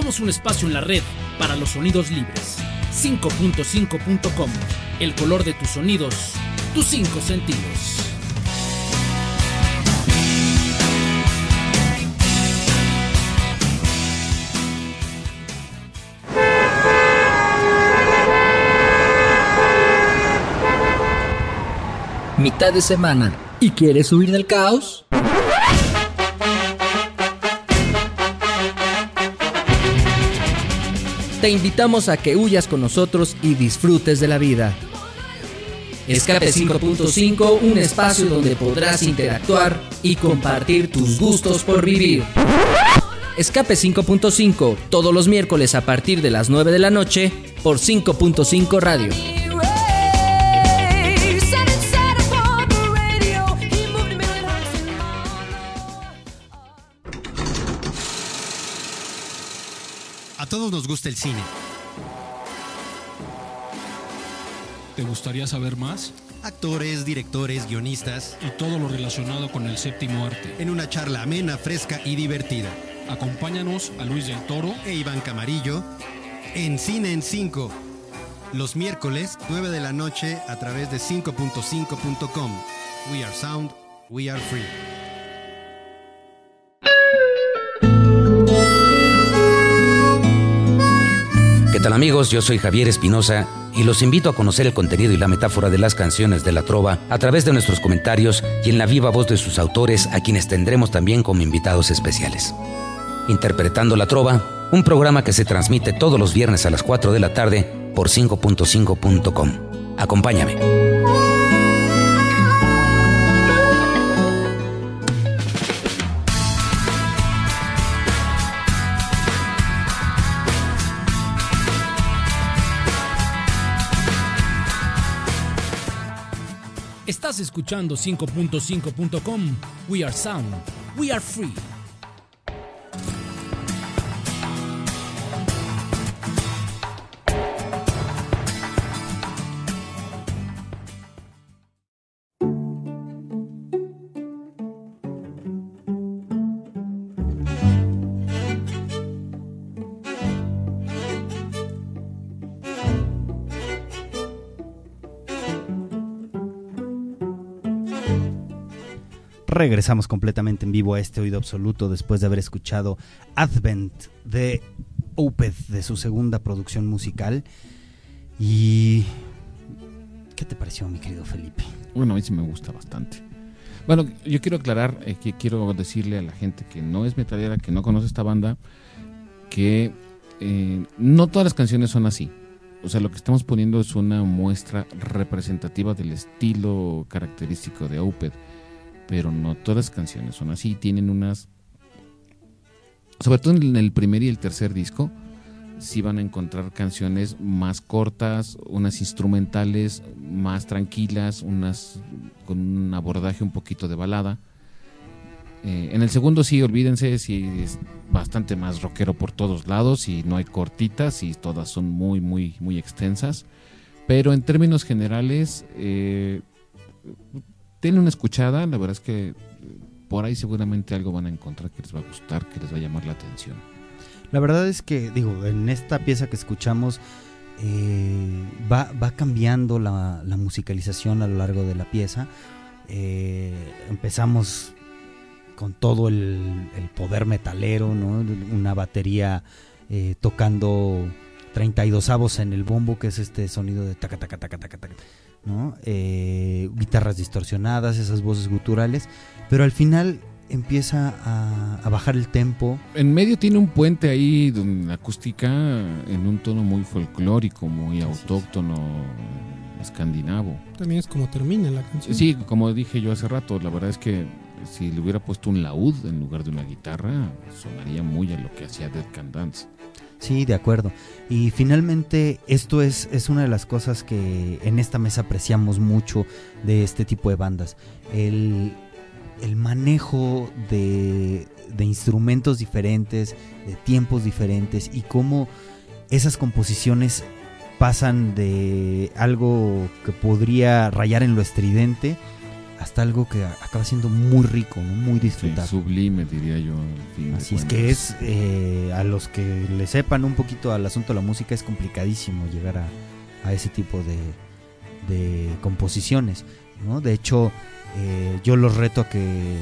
Speaker 2: Somos un espacio en la red para los sonidos libres. cinco punto cinco punto com. El color de tus sonidos, tus cinco sentidos.
Speaker 9: Mitad de semana. ¿Y quieres huir del caos? Te invitamos a que huyas con nosotros y disfrutes de la vida. Escape cinco punto cinco, un espacio donde podrás interactuar y compartir tus gustos por vivir. Escape cinco punto cinco, todos los miércoles a partir de las nueve de la noche por cinco punto cinco Radio.
Speaker 10: A todos nos gusta el cine.
Speaker 11: ¿Te gustaría saber más?
Speaker 10: Actores, directores, guionistas
Speaker 11: y todo lo relacionado con el séptimo arte.
Speaker 10: En una charla amena, fresca y divertida.
Speaker 11: Acompáñanos a Luis del Toro
Speaker 10: e Iván Camarillo en Cine en cinco. Los miércoles, nueve de la noche, a través de cinco punto cinco punto com. We are sound, we are free.
Speaker 12: ¿Qué tal amigos? Yo soy Javier Espinosa y los invito a conocer el contenido y la metáfora de las canciones de la trova a través de nuestros comentarios y en la viva voz de sus autores, a quienes tendremos también como invitados especiales. Interpretando la trova, un programa que se transmite todos los viernes a las cuatro de la tarde por cinco punto cinco punto com. Acompáñame.
Speaker 2: Estás escuchando cinco punto cinco punto com. We are sound, we are free.
Speaker 3: Regresamos completamente en vivo a este oído absoluto después de haber escuchado Advent de Opeth, de su segunda producción musical. Y ¿qué te pareció, mi querido Felipe?
Speaker 4: Bueno, a mí sí me gusta bastante. Bueno, yo quiero aclarar, eh, que quiero decirle a la gente que no es metalera, que no conoce esta banda, que eh, no todas las canciones son así. O sea, lo que estamos poniendo es una muestra representativa del estilo característico de Opeth. Pero no todas las canciones son así, tienen unas, sobre todo en el primer y el tercer disco, sí van a encontrar canciones más cortas, unas instrumentales más tranquilas, unas con un abordaje un poquito de balada. Eh, en el segundo sí, olvídense, sí es bastante más rockero por todos lados y no hay cortitas y todas son muy, muy, muy extensas. Pero en términos generales, eh, denle una escuchada, la verdad es que por ahí seguramente algo van a encontrar que les va a gustar, que les va a llamar la atención.
Speaker 3: La verdad es que, digo, en esta pieza que escuchamos eh, va, va cambiando la, la musicalización a lo largo de la pieza. Eh, empezamos con todo el, el poder metalero, ¿no? Una batería eh, tocando treinta y dos avos en el bombo, que es este sonido de taca, taca, taca, taca, taca, ¿no? Eh, guitarras distorsionadas, esas voces guturales, pero al final empieza a, a bajar el tempo.
Speaker 4: En medio tiene un puente ahí, donde acústica en un tono muy folclórico, muy autóctono, escandinavo.
Speaker 5: También es como termina la canción.
Speaker 4: Sí, como dije yo hace rato, la verdad es que si le hubiera puesto un laúd en lugar de una guitarra, sonaría muy a lo que hacía Dead Can Dance.
Speaker 3: Sí, de acuerdo. Y finalmente esto es, es una de las cosas que en esta mesa apreciamos mucho de este tipo de bandas. El, el manejo de, de instrumentos diferentes, de tiempos diferentes y cómo esas composiciones pasan de algo que podría rayar en lo estridente hasta algo que acaba siendo muy rico, ¿no? Muy disfrutable.
Speaker 4: Sí, sublime, diría yo.
Speaker 3: Así es que es, eh, a los que le sepan un poquito al asunto de la música, es complicadísimo llegar a, a ese tipo de, de composiciones, ¿no? De hecho, eh, yo los reto a que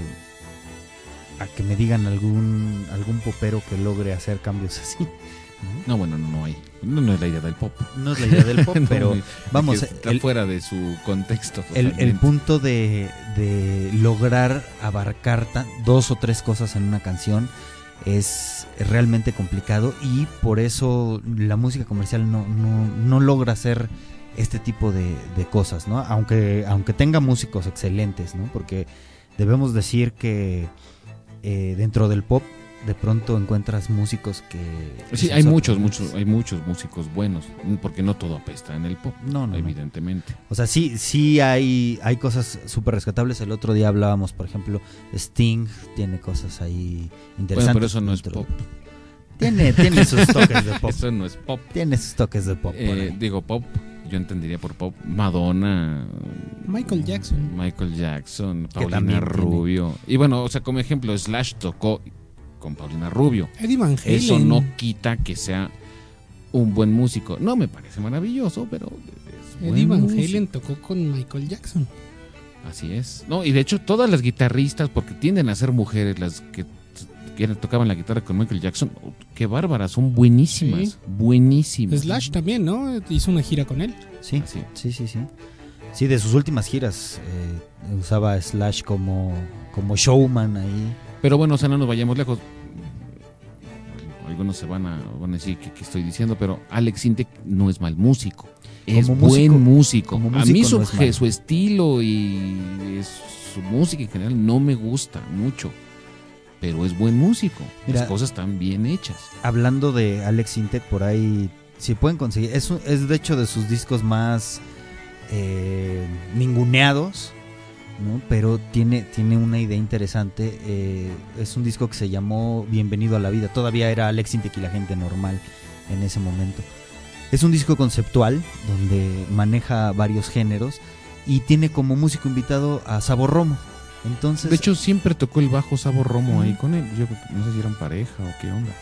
Speaker 3: a que me digan algún algún popero que logre hacer cambios así.
Speaker 4: No, no bueno, no, no hay. No, no es la idea del pop.
Speaker 3: No es la idea del pop,
Speaker 4: no,
Speaker 3: pero vamos,
Speaker 4: está
Speaker 3: el,
Speaker 4: fuera de su contexto.
Speaker 3: El, el punto de, de lograr abarcar ta, dos o tres cosas en una canción es realmente complicado, y por eso la música comercial no, no, no logra hacer este tipo de, de cosas, ¿no? Aunque, aunque tenga músicos excelentes, ¿no? Porque debemos decir que eh, dentro del pop de pronto encuentras músicos que...
Speaker 4: Sí, hay muchos, muchos, hay muchos músicos buenos, porque no todo apesta en el pop,
Speaker 3: no, no,
Speaker 4: evidentemente.
Speaker 3: No. O sea, sí, sí hay, hay cosas súper rescatables. El otro día hablábamos, por ejemplo, Sting tiene cosas ahí interesantes.
Speaker 4: Bueno, pero eso no es pop.
Speaker 3: Tiene, tiene sus toques de pop.
Speaker 4: Eso no es pop.
Speaker 3: Tiene sus toques de pop.
Speaker 4: Eh, digo pop, yo entendería por pop Madonna,
Speaker 5: Michael Jackson,
Speaker 4: Michael Jackson, Paulina Rubio. Tiene. Y bueno, o sea, como ejemplo, Slash tocó con Paulina Rubio.
Speaker 5: Eddie Van Halen.
Speaker 4: Eso no quita que sea un buen músico. No me parece maravilloso, pero es
Speaker 5: Eddie Van Halen tocó con Michael Jackson.
Speaker 4: Así es. No, y de hecho todas las guitarristas, porque tienden a ser mujeres las que, que tocaban la guitarra con Michael Jackson, qué bárbaras, son buenísimas, sí. buenísimas.
Speaker 5: Slash también, ¿no? Hizo una gira con él.
Speaker 3: Sí, Así. sí, sí, sí. Sí, de sus últimas giras eh, usaba a Slash como, como showman ahí.
Speaker 4: Pero bueno, o sea, no nos vayamos lejos. Algunos se van a, van a decir que, que estoy diciendo, pero Alex Intec no es mal músico. Es como buen músico. músico. músico a mí su, no es su estilo y su música en general no me gusta mucho, pero es buen músico. Mira, las cosas están bien hechas.
Speaker 3: Hablando de Alex Intec, por ahí, si pueden conseguir, es, es de hecho de sus discos más eh, ninguneados, ¿no? Pero tiene, tiene una idea interesante. Eh, es un disco que se llamó Bienvenido a la Vida. Todavía era Alex Intec y la gente normal en ese momento. Es un disco conceptual donde maneja varios géneros y tiene como músico invitado a Sabor Romo. Entonces,
Speaker 4: de hecho, siempre tocó el bajo Sabor Romo ahí con él. Yo no sé si eran pareja o qué onda.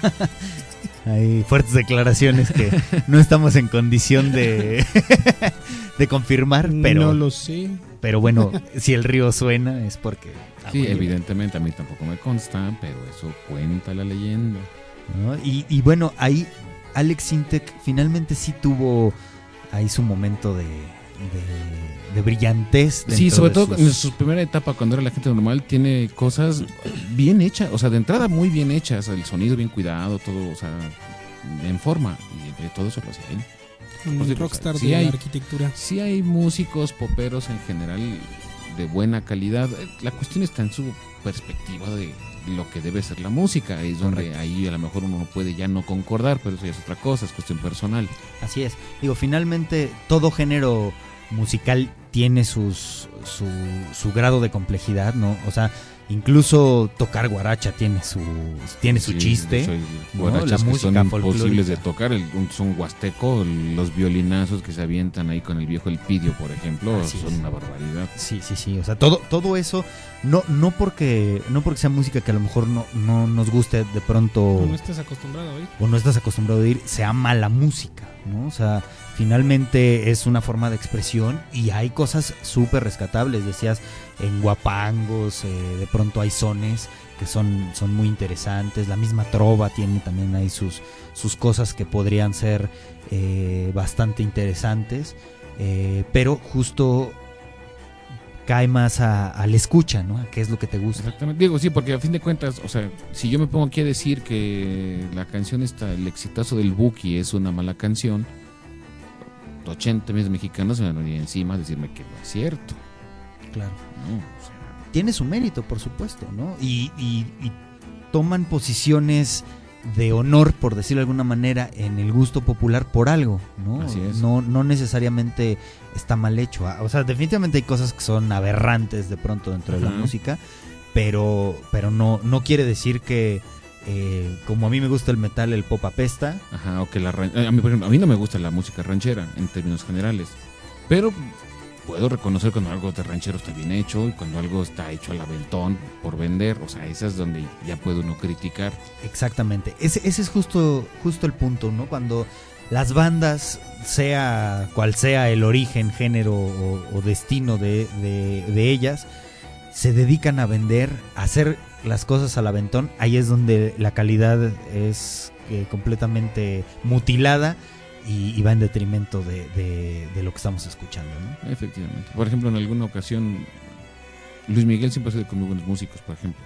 Speaker 3: Hay fuertes declaraciones que no estamos en condición de, de confirmar, pero
Speaker 5: no lo sé.
Speaker 3: Pero bueno, si el río suena es porque...
Speaker 4: Sí, bueno, evidentemente a mí tampoco me consta, pero eso cuenta la leyenda,
Speaker 3: ¿no? Y, y bueno, ahí Alex Intec finalmente sí tuvo ahí su momento de, de, de brillantez.
Speaker 4: Sí, sobre todo sus... en su primera etapa, cuando era la gente normal, tiene cosas bien hechas, o sea, de entrada muy bien hechas, el sonido bien cuidado, todo, o sea, en forma, y de todo eso lo hacía él.
Speaker 5: Un sí, rockstar sí de hay, la arquitectura.
Speaker 4: Sí hay músicos poperos en general de buena calidad. La cuestión está en su perspectiva de lo que debe ser la música. Es donde Correcto. Ahí a lo mejor uno puede ya no concordar, pero eso ya es otra cosa, es cuestión personal.
Speaker 3: Así es. Digo, finalmente todo género musical tiene sus, su, su grado de complejidad, ¿no? O sea, incluso tocar guaracha tiene su tiene su
Speaker 4: sí,
Speaker 3: chiste,
Speaker 4: ¿no? La música son imposibles de tocar, el, un son huasteco, los violinazos que se avientan ahí con el viejo Elpidio, por ejemplo, Así son es. Una barbaridad.
Speaker 3: Sí, sí, sí, o sea, todo todo eso no no porque no porque sea música que a lo mejor no no nos guste de pronto
Speaker 5: o no estés acostumbrado a oír.
Speaker 3: O no estás acostumbrado a oír, sea mala música, ¿no? O sea, finalmente es una forma de expresión y hay cosas súper rescatables. Decías, en guapangos, eh, de pronto hay sones que son, son muy interesantes. La misma trova tiene también ahí sus, sus cosas que podrían ser eh, bastante interesantes, eh, pero justo cae más a, a la escucha, ¿no? A qué es lo que te gusta.
Speaker 4: Exactamente. Digo, sí, porque a fin de cuentas, o sea, si yo me pongo aquí a decir que la canción esta, el exitazo del Buki es una mala canción, ochenta millones de mexicanos se me van a ir encima a decirme que no es cierto.
Speaker 3: Claro. No, o sea, tiene su mérito, por supuesto, ¿no? Y, y, y toman posiciones de honor, por decirlo de alguna manera, en el gusto popular por algo, ¿no?
Speaker 4: Así es.
Speaker 3: No, no necesariamente está mal hecho. O sea, definitivamente hay cosas que son aberrantes de pronto dentro Ajá. de la música, pero, pero no, no quiere decir que Eh, como a mí me gusta el metal, el pop apesta.
Speaker 4: Ajá, o que la a mí, por ejemplo, a mí no me gusta la música ranchera en términos generales, pero puedo reconocer cuando algo de ranchero está bien hecho y cuando algo está hecho al aventón por vender. O sea, esa es donde ya puede uno criticar.
Speaker 3: Exactamente. Ese, ese es justo, justo el punto, ¿no? Cuando las bandas, sea cual sea el origen, género o, o destino de, de, de ellas, se dedican a vender, a hacer las cosas al aventón, ahí es donde la calidad es eh, completamente mutilada y, y va en detrimento de, de, de lo que estamos escuchando, ¿no?
Speaker 4: Efectivamente. Por ejemplo, en alguna ocasión, Luis Miguel siempre ha sido con muy buenos músicos, por ejemplo.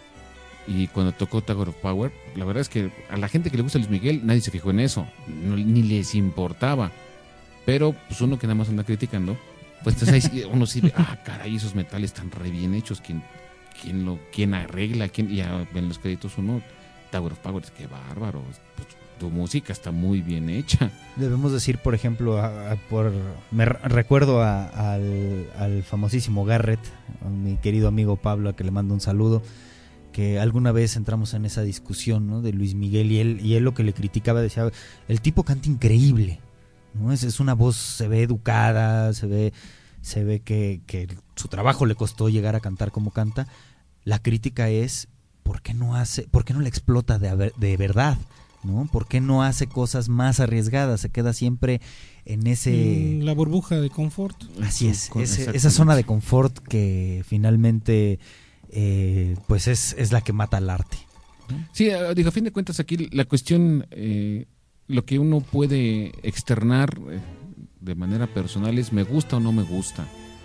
Speaker 4: Y cuando tocó Tower of Power, la verdad es que a la gente que le gusta Luis Miguel, nadie se fijó en eso, no, ni les importaba. Pero pues uno que nada más anda criticando, pues entonces ahí uno sí ve, ah, caray, esos metales están re bien hechos, ¿quién, quién, lo, quién arregla? ¿Quién? Y ya ven los créditos uno, Tower of Power, qué bárbaro, pues, tu música está muy bien hecha.
Speaker 3: Debemos decir, por ejemplo, a, a, por me r- recuerdo a, al, al famosísimo Garrett, a mi querido amigo Pablo, a que le mando un saludo, que alguna vez entramos en esa discusión, ¿no?, de Luis Miguel, y él, y él lo que le criticaba, decía, el tipo canta increíble, ¿no? Es, es una voz, se ve educada, se ve, se ve que, que su trabajo le costó llegar a cantar como canta. La crítica es, ¿por qué no hace, por qué no la explota de, de verdad? ¿No? ¿Por qué no hace cosas más arriesgadas? Se queda siempre en ese...
Speaker 5: La burbuja de confort.
Speaker 3: Así es, ese, esa zona de confort que finalmente eh, pues es, es la que mata al arte.
Speaker 4: Sí, digo, a fin de cuentas aquí la cuestión, eh, lo que uno puede externar eh, de manera personal es me gusta o no me gusta,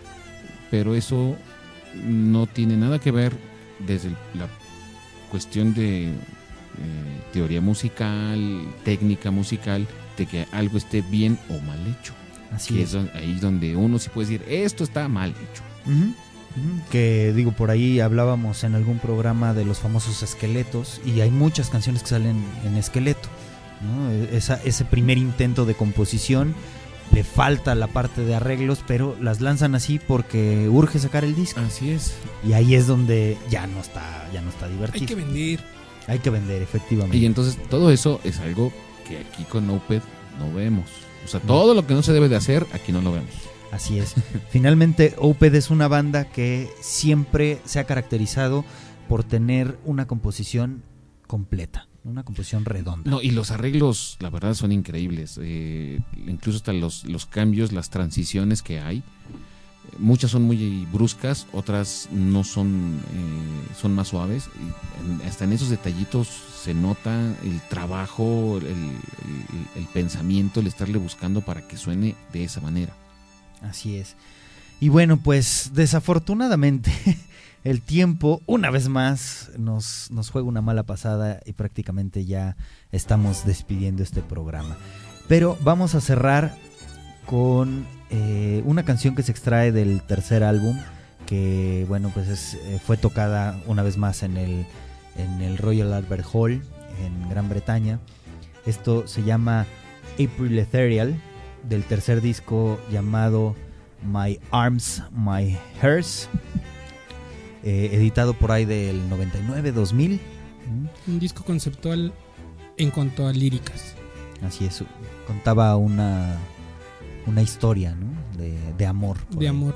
Speaker 4: pero eso no tiene nada que ver desde la cuestión de eh, teoría musical, técnica musical, de que algo esté bien o mal hecho.
Speaker 3: Así
Speaker 4: que
Speaker 3: es.
Speaker 4: es ahí donde uno sí puede decir, esto está mal hecho.
Speaker 3: Uh-huh. Que digo, por ahí hablábamos en algún programa de los famosos esqueletos, y hay muchas canciones que salen en esqueleto, ¿no? Esa, ese primer intento de composición, le falta la parte de arreglos, pero las lanzan así porque urge sacar el disco.
Speaker 4: Así es.
Speaker 3: Y ahí es donde ya no está, ya no está divertido.
Speaker 5: Hay que vender.
Speaker 3: Hay que vender, efectivamente.
Speaker 4: Y entonces todo eso es algo que aquí con Opeth no vemos. O sea, todo lo que no se debe de hacer, aquí no lo vemos.
Speaker 3: Así es. Finalmente, Opeth es una banda que siempre se ha caracterizado por tener una composición completa, una composición redonda.
Speaker 4: No, y los arreglos, la verdad, son increíbles. Eh, incluso hasta los, los cambios, las transiciones que hay. Muchas son muy bruscas, otras no son, eh, son más suaves. Y en, hasta en esos detallitos se nota el trabajo, el, el, el pensamiento, el estarle buscando para que suene de esa manera.
Speaker 3: Así es. Y bueno, pues desafortunadamente el tiempo una vez más nos, nos juega una mala pasada y prácticamente ya estamos despidiendo este programa. Pero vamos a cerrar con eh, una canción que se extrae del tercer álbum, que bueno, pues es, eh, fue tocada una vez más en el, en el Royal Albert Hall en Gran Bretaña. Esto se llama April Ethereal, del tercer disco llamado My Arms, My Hairs, eh, editado por ahí del noventa y nueve, dos mil.
Speaker 5: Un disco conceptual en cuanto a líricas.
Speaker 3: Así es, contaba una, una historia, ¿no?, de, de amor.
Speaker 5: De ahí. amor.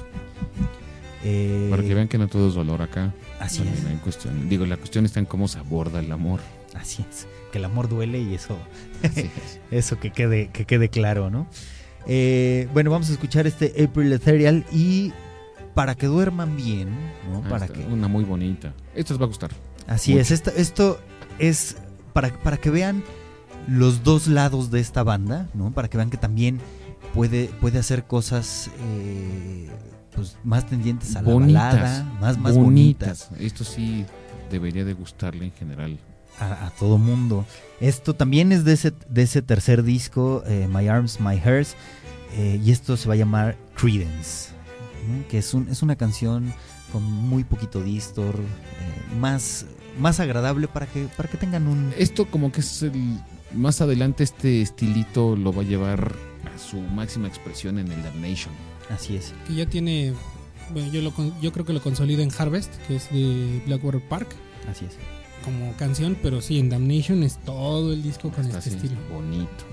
Speaker 3: Eh,
Speaker 4: Para que vean que no todo es dolor acá.
Speaker 3: Así es.
Speaker 4: En cuestión, digo, la cuestión está en cómo se aborda el amor.
Speaker 3: Así es, que el amor duele y eso,
Speaker 4: es.
Speaker 3: eso que quede, que quede claro, ¿no? Eh, bueno, vamos a escuchar este April Ethereal y para que duerman bien, ¿no?
Speaker 4: Ah,
Speaker 3: Para
Speaker 4: está,
Speaker 3: que
Speaker 4: una muy bonita. Esto les va a gustar.
Speaker 3: Así
Speaker 4: mucho.
Speaker 3: es, esto, esto es para, para que vean los dos lados de esta banda, ¿no? Para que vean que también puede, puede hacer cosas eh, pues más tendientes a la
Speaker 4: bonitas,
Speaker 3: balada, más, más
Speaker 4: bonitas.
Speaker 3: bonitas.
Speaker 4: Esto sí debería de gustarle en general.
Speaker 3: A, a todo mundo. Esto también es de ese, de ese tercer disco, eh, My Arms, My Hairs, eh, y esto se va a llamar Credence, ¿no? Que es, un, es una canción con muy poquito distor, eh, más, más agradable para que, para que tengan un...
Speaker 4: Esto como que es el... Más adelante este estilito lo va a llevar a su máxima expresión en el Damnation.
Speaker 3: Así es.
Speaker 5: Que ya tiene... Bueno, yo, lo, yo creo que lo consolida en Harvest, que es de Blackwater Park.
Speaker 3: Así es.
Speaker 5: Como canción, pero sí, en Damnation es todo el disco con
Speaker 4: Está
Speaker 5: este
Speaker 4: así,
Speaker 5: estilo.
Speaker 4: bonito.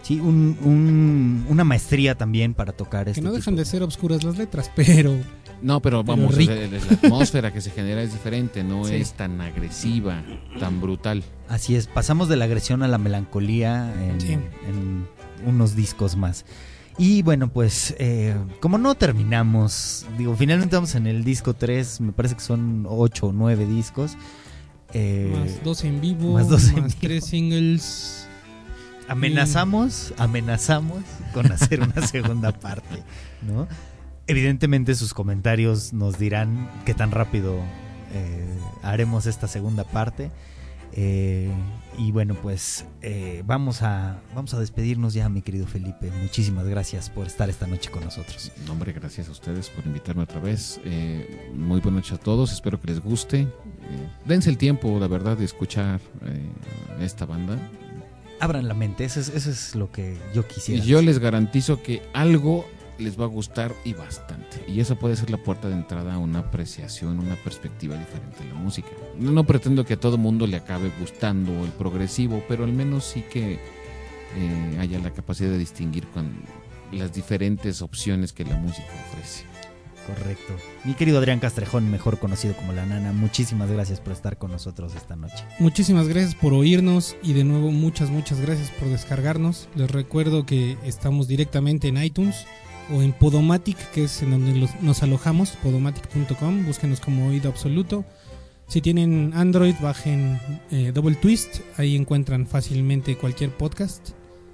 Speaker 3: Sí, un, un, una maestría también para tocar este
Speaker 5: Que no
Speaker 3: tipo.
Speaker 5: dejan de ser obscuras las letras, pero...
Speaker 4: No, pero vamos,
Speaker 5: rico.
Speaker 4: la, la atmósfera que se genera es diferente, no
Speaker 5: Sí.
Speaker 4: es tan agresiva, tan brutal.
Speaker 3: Así es, pasamos de la agresión a la melancolía en,
Speaker 5: Sí.
Speaker 3: en unos discos más. Y bueno, pues eh, como no terminamos, digo, finalmente vamos en el disco tres, me parece que son ocho o nueve discos. Eh,
Speaker 5: Más dos en vivo,
Speaker 3: más
Speaker 5: más,
Speaker 3: dos en vivo.
Speaker 5: tres singles.
Speaker 3: amenazamos, amenazamos con hacer una segunda parte, ¿no? Evidentemente sus comentarios nos dirán qué tan rápido eh, haremos esta segunda parte. Eh, y bueno, pues eh, vamos a vamos a despedirnos ya, mi querido Felipe. Muchísimas gracias por estar esta noche con nosotros.
Speaker 4: No, hombre, gracias a ustedes por invitarme otra vez. Eh, muy buenas noches a todos, espero que les guste. Eh, dense el tiempo, la verdad, de escuchar eh, esta banda.
Speaker 3: Abran la mente, eso es, eso es lo que yo quisiera.
Speaker 4: Y yo les garantizo que algo les va a gustar y bastante. Y eso puede ser la puerta de entrada a una apreciación, una perspectiva diferente de la música. No, no pretendo que a todo mundo le acabe gustando el progresivo, pero al menos sí que eh, haya la capacidad de distinguir con las diferentes opciones que la música ofrece.
Speaker 3: Correcto. Mi querido Adrián Castrejón, mejor conocido como La Nana, muchísimas gracias por estar con nosotros esta noche.
Speaker 5: Muchísimas gracias por oírnos y de nuevo muchas, muchas gracias por descargarnos. Les recuerdo que estamos directamente en iTunes o en Podomatic, que es en donde los, nos alojamos, podomatic punto com. Búsquenos como Oído Absoluto. Si tienen Android, bajen eh, Double Twist, ahí encuentran fácilmente cualquier podcast.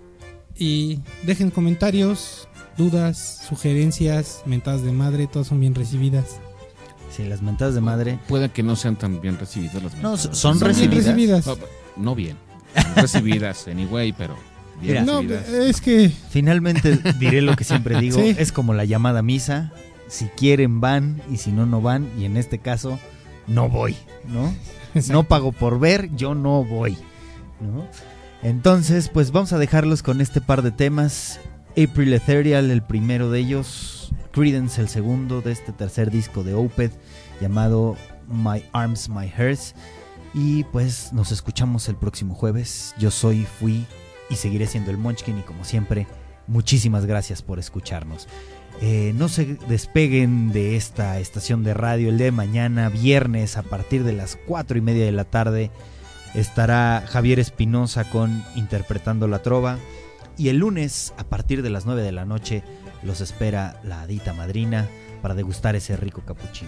Speaker 5: Y dejen comentarios, dudas, sugerencias, mentadas de madre, todas son bien recibidas.
Speaker 3: Sí, las mentadas de madre.
Speaker 4: Puede que no sean tan bien recibidas las
Speaker 3: No,
Speaker 4: mentadas.
Speaker 3: son,
Speaker 5: Son bien
Speaker 3: recibidas.
Speaker 5: recibidas.
Speaker 4: No, no bien. Son recibidas anyway, pero bien
Speaker 3: Mira,
Speaker 5: No,
Speaker 4: recibidas.
Speaker 5: es que
Speaker 3: Finalmente diré lo que siempre digo,
Speaker 5: Sí.
Speaker 3: es como la llamada a misa. Si quieren van y si no, no van. Y en este caso, no voy, ¿no?
Speaker 5: Exacto.
Speaker 3: No pago por ver, yo no voy, ¿no? Entonces, pues vamos a dejarlos con este par de temas. April Ethereal, el primero de ellos. Creedence, el segundo de este tercer disco de Opeth, llamado My Arms, My Hearts. Y pues nos escuchamos el próximo jueves. Yo soy, fui y seguiré siendo el Munchkin. Y como siempre, muchísimas gracias por escucharnos. Eh, no se despeguen de esta estación de radio. El día de mañana, viernes, a partir de las cuatro y media de la tarde, estará Javier Espinosa con Interpretando la Trova. Y el lunes, a partir de las nueve de la noche, los espera la Adita Madrina para degustar ese rico capuchino.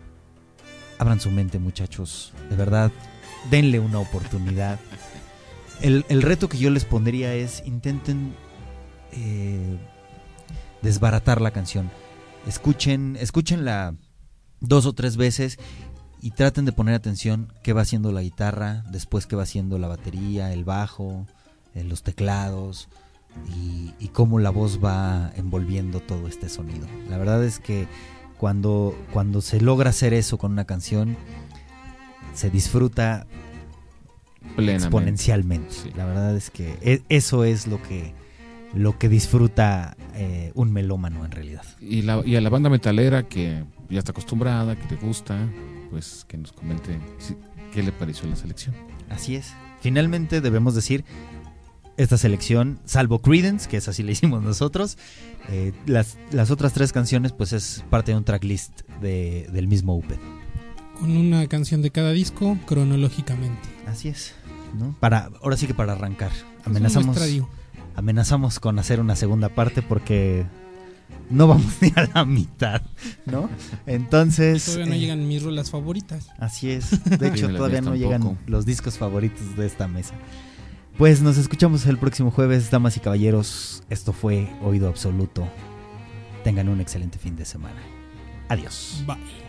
Speaker 3: Abran su mente, muchachos. De verdad, denle una oportunidad. El, el reto que yo les pondría es: intenten eh, desbaratar la canción. Escuchen, escúchenla dos o tres veces y traten de poner atención qué va haciendo la guitarra, después qué va haciendo la batería, el bajo, eh, los teclados y, y cómo la voz va envolviendo todo este sonido. La verdad es que cuando, cuando se logra hacer eso con una canción, se disfruta
Speaker 4: Plenamente.
Speaker 3: exponencialmente.
Speaker 4: Sí.
Speaker 3: La verdad es que e- eso es lo que, lo que disfruta eh, un melómano en realidad.
Speaker 4: Y, la, y a la banda metalera que ya está acostumbrada, que le gusta, pues que nos comente si, qué le pareció la selección.
Speaker 3: Así es. Finalmente debemos decir, esta selección, salvo Creedence, que es así le hicimos nosotros, eh, las, las otras tres canciones pues es parte de un tracklist de, del mismo Opeth.
Speaker 5: con una canción de cada disco cronológicamente.
Speaker 3: Así es, ¿no? Para, ahora sí que para arrancar.
Speaker 5: Es un
Speaker 3: Amenazamos,
Speaker 5: muestrario.
Speaker 3: amenazamos con hacer una segunda parte porque no vamos ni a la mitad, ¿no? Entonces...
Speaker 5: Y todavía no
Speaker 3: eh,
Speaker 5: llegan mis rolas favoritas.
Speaker 3: Así es. De hecho,
Speaker 4: Sí, las
Speaker 3: todavía
Speaker 4: mías
Speaker 3: no llegan
Speaker 4: tampoco.
Speaker 3: los discos favoritos de esta mesa. Pues nos escuchamos el próximo jueves, damas y caballeros. Esto fue Oído Absoluto. Tengan un excelente fin de semana. Adiós.
Speaker 5: Bye.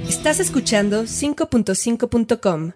Speaker 1: Estás escuchando cinco punto cinco punto com.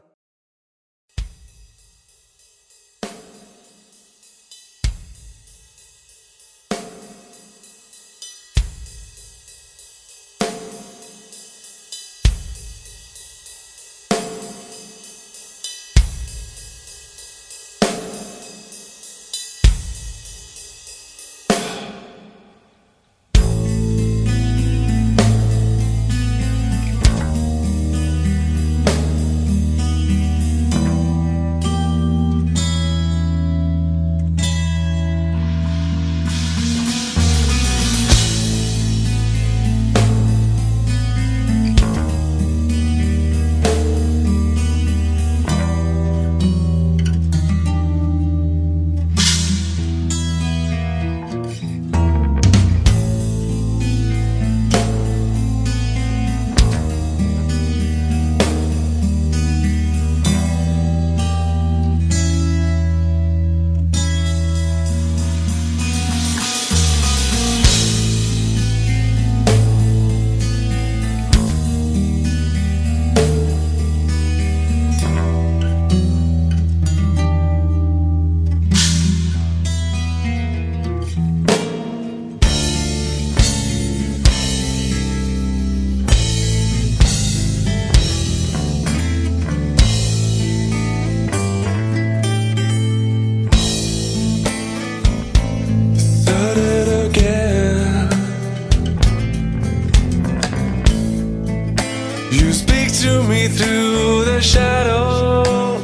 Speaker 13: Through the shadow,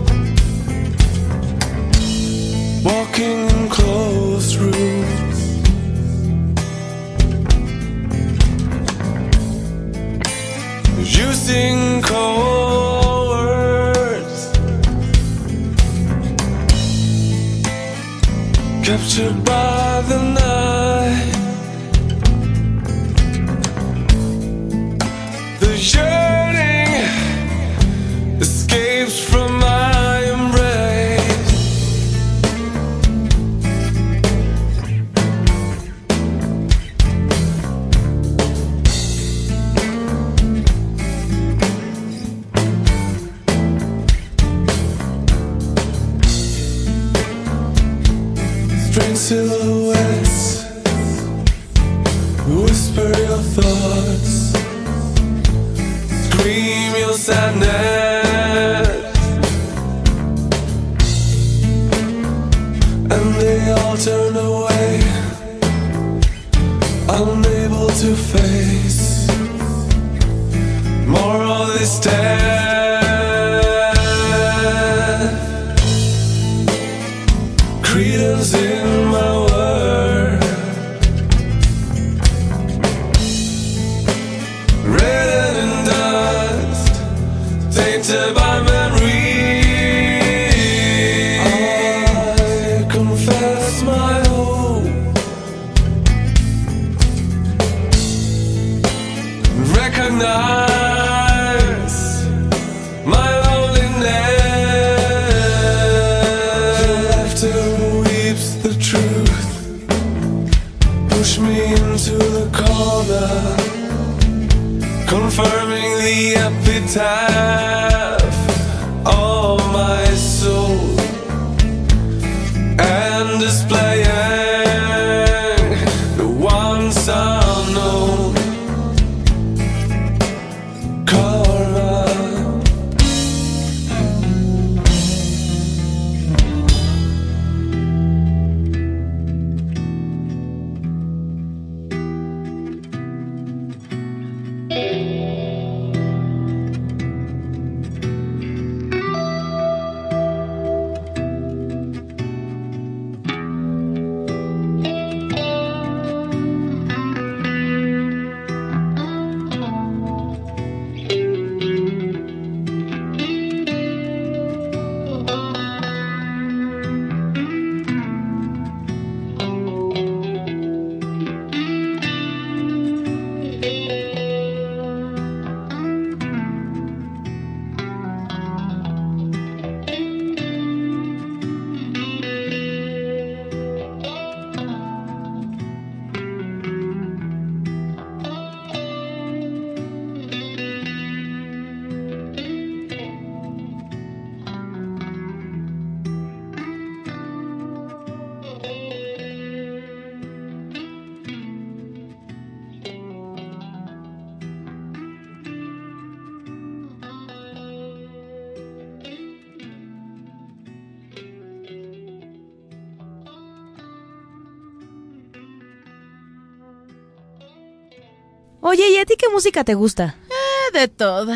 Speaker 13: walking in closed rooms, using cold words, captured by the night, the yearning escapes from my embrace. Strange silhouettes whisper your thoughts, scream your sadness, and they all turn away, unable to face more of this death. Credence in my word, written in dust, tainted by memory. I confess my hope, recognize my loneliness. Laughter weeps the truth, push me into the corner, confirming the epitaph of my soul, and displaying the once unknown karma.
Speaker 1: Oye, ¿y a ti qué música te gusta?
Speaker 7: Eh, de toda.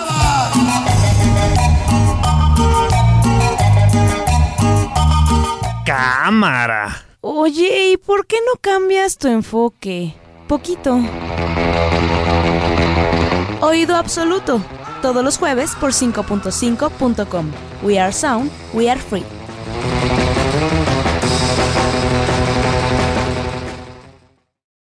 Speaker 3: ¡Cámara!
Speaker 1: Oye, ¿y por qué no cambias tu enfoque? Poquito. Oído Absoluto, todos los jueves por cinco punto cinco punto com. We are sound, we are free.